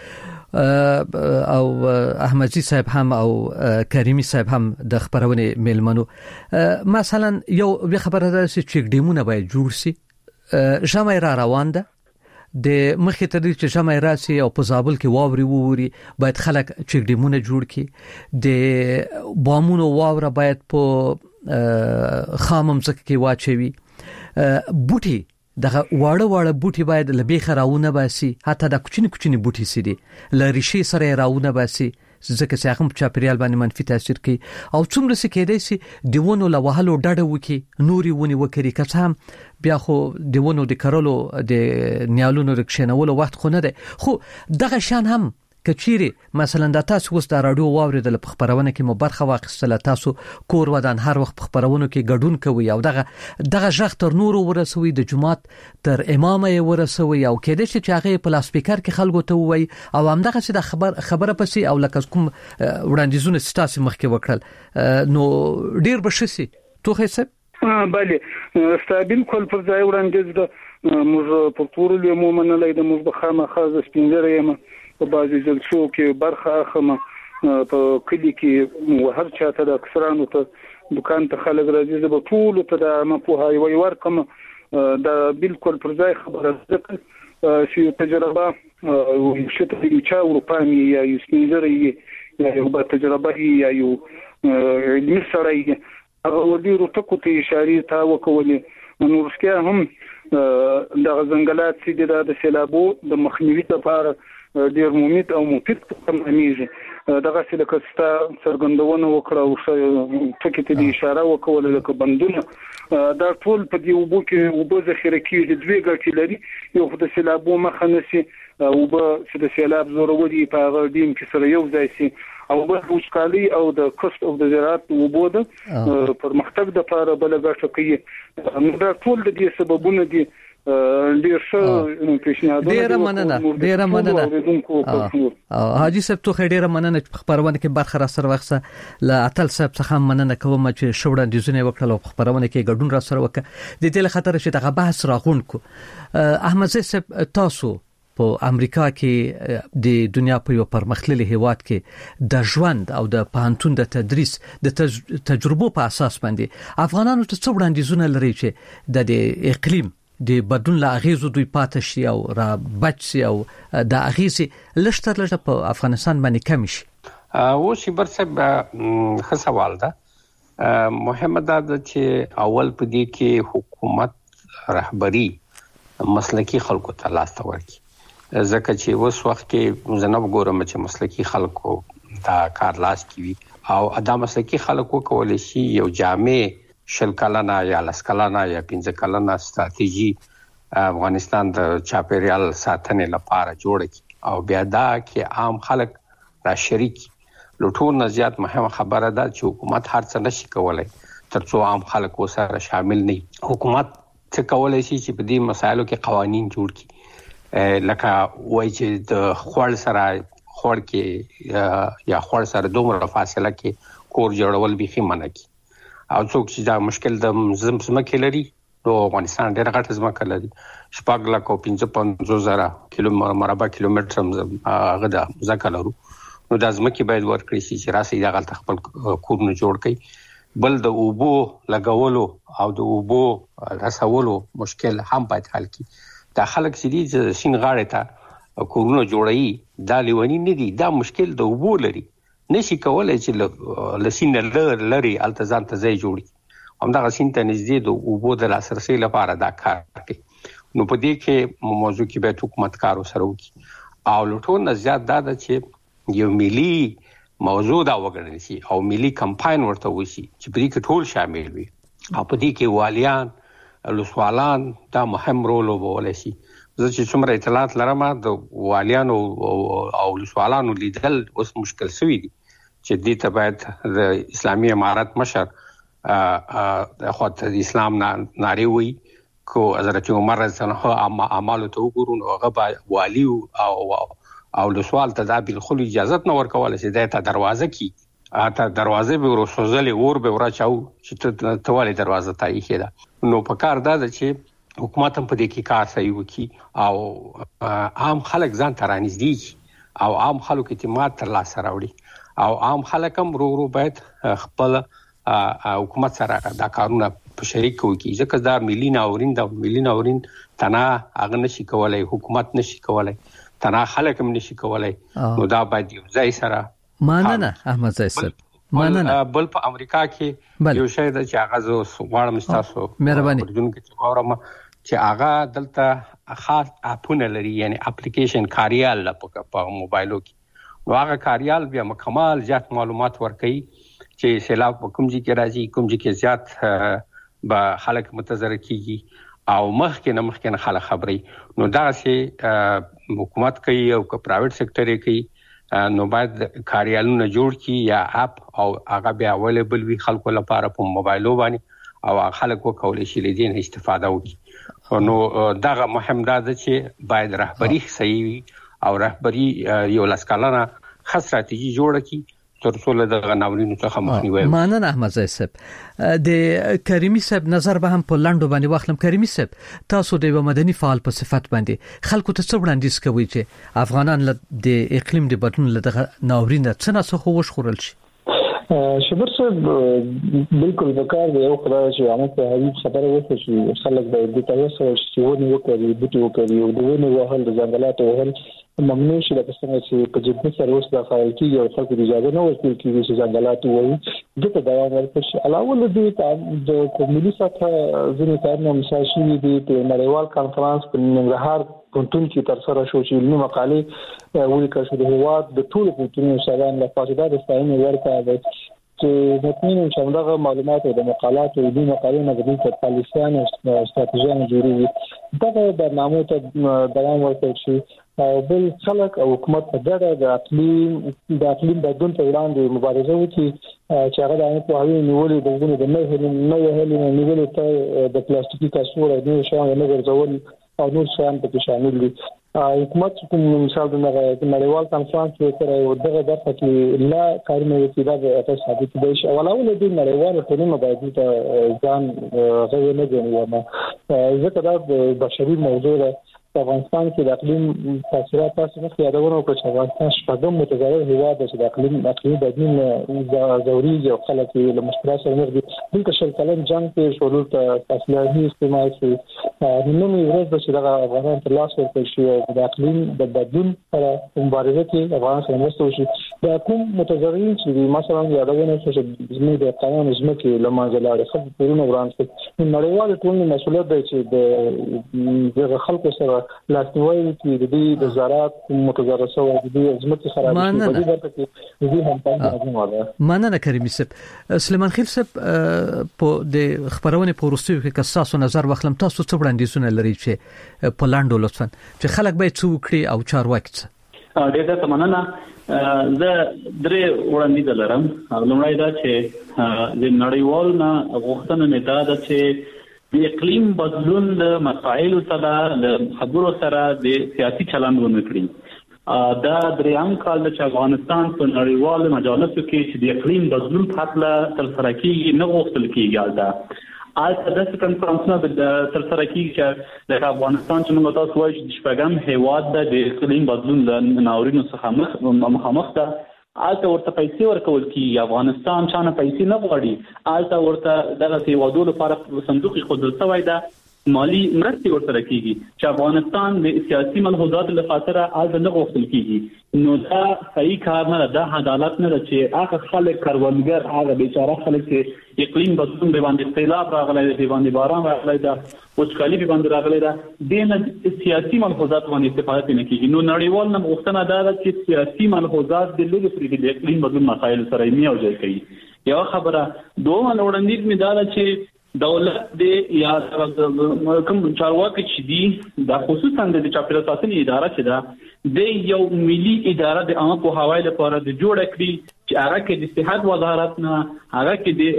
وکړه او احمدزي صاحب هم او کریمي صاحب هم د خبرونه میلمنو مثلا یو خبره ده چې ډیمونه باید جوړ شي جامع را روان ده د مخې ته چې جامع راسي او په زابل کې واوري ووري باید خلک چې ډیمونه جوړ کړي د بامونو واوره باید په خامم ځکه کې واچوي بوټي دغه واړه بوټي باید لبیخ راونه باسي حتی د کوچنی بوټي سي دي لریشي سره راونه باسي ځکه چې هغه په چاپریال باندې منفي تاثیر کوي او څومره څه کېدای شي دیونو له وهلو ډډه وکي نوري ونی وکړي که هم بیا خو دیونو د کرلو د نیالونو رکشنولو وخت خو نه ده خو دغه شان هم کچيري مثلا د تاسو وست د رادیو واوري د خبرونه کې مو برخه واخیستله تاسو کور ودان هر وخت خبرونه کې ګډون کوي او دغه ژغ تر نورو ورسوي د جماعت تر امامه ورسوي او کېدې چې هغه په لاسپیکر کې خلکو ته وای او همدغه چې د خبره پسې او لکه کوم وړاندیزونه ستاسو مخکې وکړل نو ډیر بشسي توخه سب بله ستابل کول پر ځای وړاندیز د موږ په ټول عموما نه لید موږ بخامه خاص سپینځره په بازي جلسو کې برخه اخمه په کلی کې هر چاته د اکثرانو ته دکان ته خلک راځي زه په ټول ته د مپوهاوی ورکم دا بالکل پر ځای خبره ده چې تجربه شته چې اروپا یا یو سپینځري یا یو به تجربه یا یو علمي سړی هغه ودیرو ټکو ته اشاره تا وکولې نو ورسکه هم د ځنګلات چې د سیلابو د مخنیوي لپاره ډیر ممید او مفید تمامېږي دغه څه د کستا څرګندونه وکړه او ټکی ته اشاره وکوله لکه بندونه دا ټول په دې وبو کې وبو ذخیره کیږي دوی ګټې لري یو د سیلابو مخه نسی او چې د سیلاب زوروري په هغه ډیم کې سره یو ځای شي او به وشکالي او د کوست او د زراعت وبو د پرمختګ د لپاره بل ګټه کوي نو دا ټول د دې سببونه دي ډیر څه پیشنهادونه ډیر مننه حاجی صاحب ته ډیر مننه چې خبرونه کې برخه را سره وخته ل اتل صاحب څخه مننه کوم چې شوړه ديزونه وکړل او خبرونه کې ګډون را سره وکړه د دې خطر چې دغه بحث راغون کو احمد صاحب تاسو په امریکا کې د دنیا په یو پرمختللي هیواد کې د ژوند او د پوهنتون د تدریس د تجربو په اساس باندې افغانانو ته څو وړاندیزونه لري چې د اقلیم د بدلون لا اغیزو دوی پاتې شي او را بچ شي او د اغیزي لشتر لږه په افغانستان باندې کم شي او شي برسب ښه سوال ده مهمه ده چې اول په دې کې حکومت رهبری مسلکی خلکو ته لاس ته ورکړي ځکه چې اوس وخت کې زنه وګورم چې مسلکی خلکو دا کار لاس کوي او ادا مسلکی خلکو کولای شي یو جامع شل کلنه یا لس کلنه یا 15 کلنه ستراتیژي افغانستان د چاپیریال ساتنې لپاره جوړ کړي او بیا دا کې عام خلک را شریک لټون نه زیات مهمه خبره ده چې حکومت هر څه نشي کولای ترڅو عام خلک وسره شامل نه حکومت څه کولای شي چې په دې مسایلو کې قوانين جوړ کړي لکه وایي چې د خور کې یا خور سره دومره فاصله کې کور جوړول به منع کړي او څوک چې دا مشکل د زمکه لري نو افغانستان ډېر غټ زمکه لري شپږ لک او 55,000 مربع کیلومتر هغه د زمکه لرو نو د زمکه باید ورکړي چې راسي دا غلط خپل کورونه جوړ کړي بل د اوبو لګولو او د اوبو رسولو مشکل هم باید حل کړي دا خلک چې سین غاړه ته کورونه جوړي دا لیونی نه دي دا مشکل د اوبو لري نشي کولای چې لسین لري التزام ته ځای جوړي همدغه سین ته نږدې د اوبو د لاسرسي لپاره دا کار کوي نو په دې کې موضوع کې به حکومت کار وسره وکړي او لټون زیات دا چې یو ملي موضوع دا وګڼل شي او ملي کمپاین ورته وشي چې په دې کې ټول شامل وي او په دې کې والیان لسوالان دا مهم رول وبولي شي زه چې څومره اطلاعات لرم د والیانو او لسوالانو لیدل اوس مشکل شوی دي چې دې ته باید د اسلامي امارت مشر د خاط اسلام ناری وي کو حضرت عمر رضی الله عنه اعمال ته وګورو نو هغه والی او لسوال ته د بالخل اجازه نه ورکول چې دته دروازه کی اته دروازه به ورسوزلې ور به ورچاو چې تواله دروازه ته یې ده نو په کار دا چې حکومت هم په دې کې کار کوي وکي او عام خلک ځان ترانځي او عام خلکو اعتماد تر لاسه راوړي او عام خلک هم ورو باید خپل حکومت سره دا کارونه په شریک کوي ځکه دا ملي ناورین تنه هغه نشي کولای حکومت نشي کولای تنه خلک هم نشي کولای نو دا باید یو ځای سره مننه احمد صاحب مننه بل په امریکا کې یو شی د چې هغه زو غواړم تاسو مهرباني چې اورم چې هغه دلته خاص اپونه لري یعنی اپلیکیشن کاریال په موبایلو کې نو هغه کاریال بیا مکمل زیات معلومات ورکړي چې سیلاب کوم ځای کې راځي کوم ځای کې زیات به خلک متضرر کیږي او مخکې نه خلک خبري نو دا چې حکومت کوي او که پرایویټ سېکټر یې کوي نو باید کاریالونه جوړ کړي یا اپ او هغه بیا اویلیبل وي خلکو لپاره په موبایلو باندې او خلک وکولای شي لدین استفاده وکړي نو دا مهم ده چې باید رهبری صحیح وي او رهبری یو لاسکالانه خاص استراتیژي جوړه کړي ترڅو له غناورینو څخه مخنیوي وکړي. مننه احمد صاحب د کریمي صاحب نظر به هم په لاندو باندې واخلم. کریمي صاحب تاسو د مدني فعال په صفت باندې خلکو ته څه وړاندیز کوي چې افغانان د اقلیم د بدلون له ناورین څخه څه خو وښورل شي؟ شبر صاحب بالکل وکړ دی او خدای چې عامه په حدیث خبره وکړي چې خلک د تاسو چې ونه وکړي د دې وکړي او د ونه وهل د ځنګلاتو وهل ممنوع شي د څنګه چې په جدي سره اوس د خلک کیږي او خلک اجازه نه ورکړي چې ځنګلاتو وهي دغه دوام ورکړي علاوه له دې د ملي سطح ځینې کارونه مثال شي د نړیوال کانفرنس په ننګرهار پونتون کې تر سره شو چې علمي مقالې ولیکل شو د هواد د ټولو پونتونو شاګردانو لپاره د ستاینې ورکړه چې متنین چې دغه معلومات او د مقالات او د مقالې نه د پالیسیان او ستراتیژیان جوړوي دغه برنامه ته دوام ورکړي شي او بل خلک او حکومت په ډېر د اقلیم بدلون په وړاندې مبارزه وکړي چې هغه د په هغه نیولې د ګونو د نه وهلې نیولې ته د پلاستیکي کڅوړو د نشو نه ګرځول او نور شیان په شامل دي حکومت کوم مثال د نړیوال کانفرنس لپاره یو دغه برخه کې لا کارونه وکړي دا تاسو ثابت دي چې ولول د نړیوال ټولنې باید ته ځان غوښنه نه غواړي ځکه دا بشري موضوع ده په افغانستان کې د اقلیم تاثیرات تاسو نه یادونه وکړه چې افغانستان شپږم متضرر هیواد دی چې د اقلیم بدلون ضروري او خلک له مشکلات سره مخ دي دلته شل کلن جنگ کې شروع ته فاصله استعمال شي نو موږ چې د افغانستان په لاس ورکړي شي د اقلیم د بدلون سره مبارزه کې افغانستان مرسته وشي د کوم متضررین چې مثلا یادونه چې زموږ د قانون ځمکې لمانځل لري خو پرونه ورانځي نړیوال ټولنې مسؤلیت دی چې د خلکو سره لاسنیوي کې د دې د زراعت متضرر شوی د دې ځمکې خراب شي په دې برخه کې د دې هم لازم وایي مننه کریم صاحب سلیمان خیل صاحب په د خبرونه پورستیو کې تاسو نظر واخلم تاسو څه وړاندیزونه لري چې په لاندو لطفا چې خلک به څه وکړي او چارواکي څه ډېر ته مننه زه درې وړاندیز لرم لومړی دا چې د نړیوال نه غوښتنه نه ده چې د اقلیم بدلون د مسایلو سره د خبرو سره د سیاسي چلند ونه کړي دا دریم کال چې افغانستان په نړیوالو مجالسو کې چې د اقلیم بدلون په اړه تر سره کېږي نه غوښتل کېږي دا آلته د کنفرانسونو د تر سره کېږي چې د افغانستان چې موږ تاسو وایي چې شپږم هیواد د اقلیم بدلون له ناورینو څخه مخامخ ده آلته ورته پیسې ورکول کیږي افغانستان چانه پیسې نه غواړي آلته ورته دغه هیوادو لپاره صندوق خودل شوی ده مالی مرستې ورته کیږي چې افغانستان د سیاسي ملحوظات لپاره آلته نه غوښتل کیږي نو دا صحیح کار نه ده عدالت نه ده چې هغه خلک کروندګر هغه بیچاره خلک چې اقلیم بدلون به باندې سیلاب راغلی دی باندې باران راغلی دا وچکالي به باندې راغلی دا د سیاسي ملحوظات باندې استفاده نه کیږي نو نړیوال نه غوښتنه ده چې سیاسي ملحوظات د لږ پرې د اقلیم بدلون مسایل سره یې یو کوي یو خبره دوه وړاندیز می دا چې دولت د یا کوم چارواکي چې دي دا خصوصا د چاپیریال ساتنې اداره چې دا د یو ملي اداره د عامه پوهاوی لپاره د جوړ کړي چې هغه کې د صحت وزارت نه هغه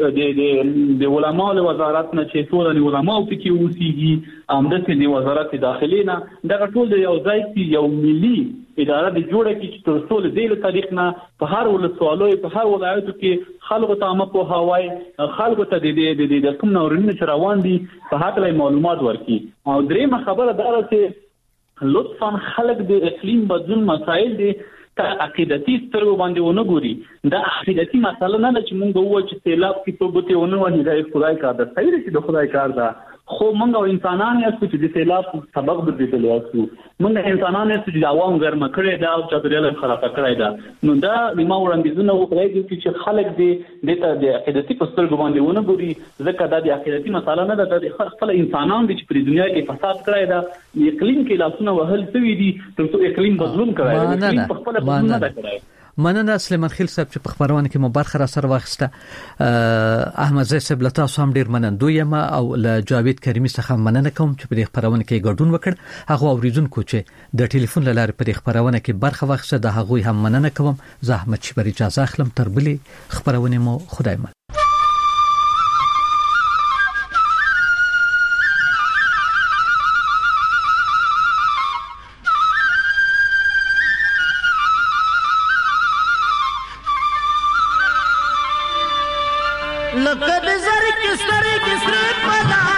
کې د علماء وزارت نه چې ټول د علماء په کې اوسېږي امدته د وزارت داخلي نه دغه ټول د یو ځای کې یو ملي اداره د جوړ کړي چې تر څو د تاریخ نه په هر ولسوالۍ په هر ولایت کې خلکو ته عامه پوهاوی خلکو ته د کوم نورینو چې روان دي په هغه معلومات ورکړي او درېمه خبره دا ده چې لطفا خلک د اقلیم بدلون مسایل دي ته عقیدتي سترګو باندې ونه ګوري دا عقیدتي مسله نه چې مونږ وایو چې سیلاب کې په بوته ونه ونی دا خدای کار ده صحیح دی د خدای کار ده خو مونږ انسانان یې چې د سیلاب سبب ګرځېدل یو مونږ انسانان یې چې عوام ګرمه کړي دا او چاپیریال خراب کړی دا نو دا ما وړاندیزونه وکړي چې خلک د عقیدتي سترګو باندې ونه ګوري ځکه دا د عقیدتي مسله نه ده د خپل انسانان چې په دنیا کې فساد کړی دا اقلیم کې لاسونه وهل سوي دي تر څو اقلیم بدلون کړی اقلیم په خپل بدلون نه کړی مننه سلیمان خیل صاحب چې په خبرونه کې مو برخه را سره واخیسته احمد زی صاحب لتا سم ډیر منندوی یم او له جاوید کریمی څخه مننه کوم چې په خبرونه کې ګډون وکړ هغه اوریدونکو چې د ټلیفون لاره په خبرونه کې برخه واخیسته د هغه هم مننه کوم زه احمد شبری اجازه اخلم تر بلې خبرونه مو خدای مل لقد زر کس طرح کس پدا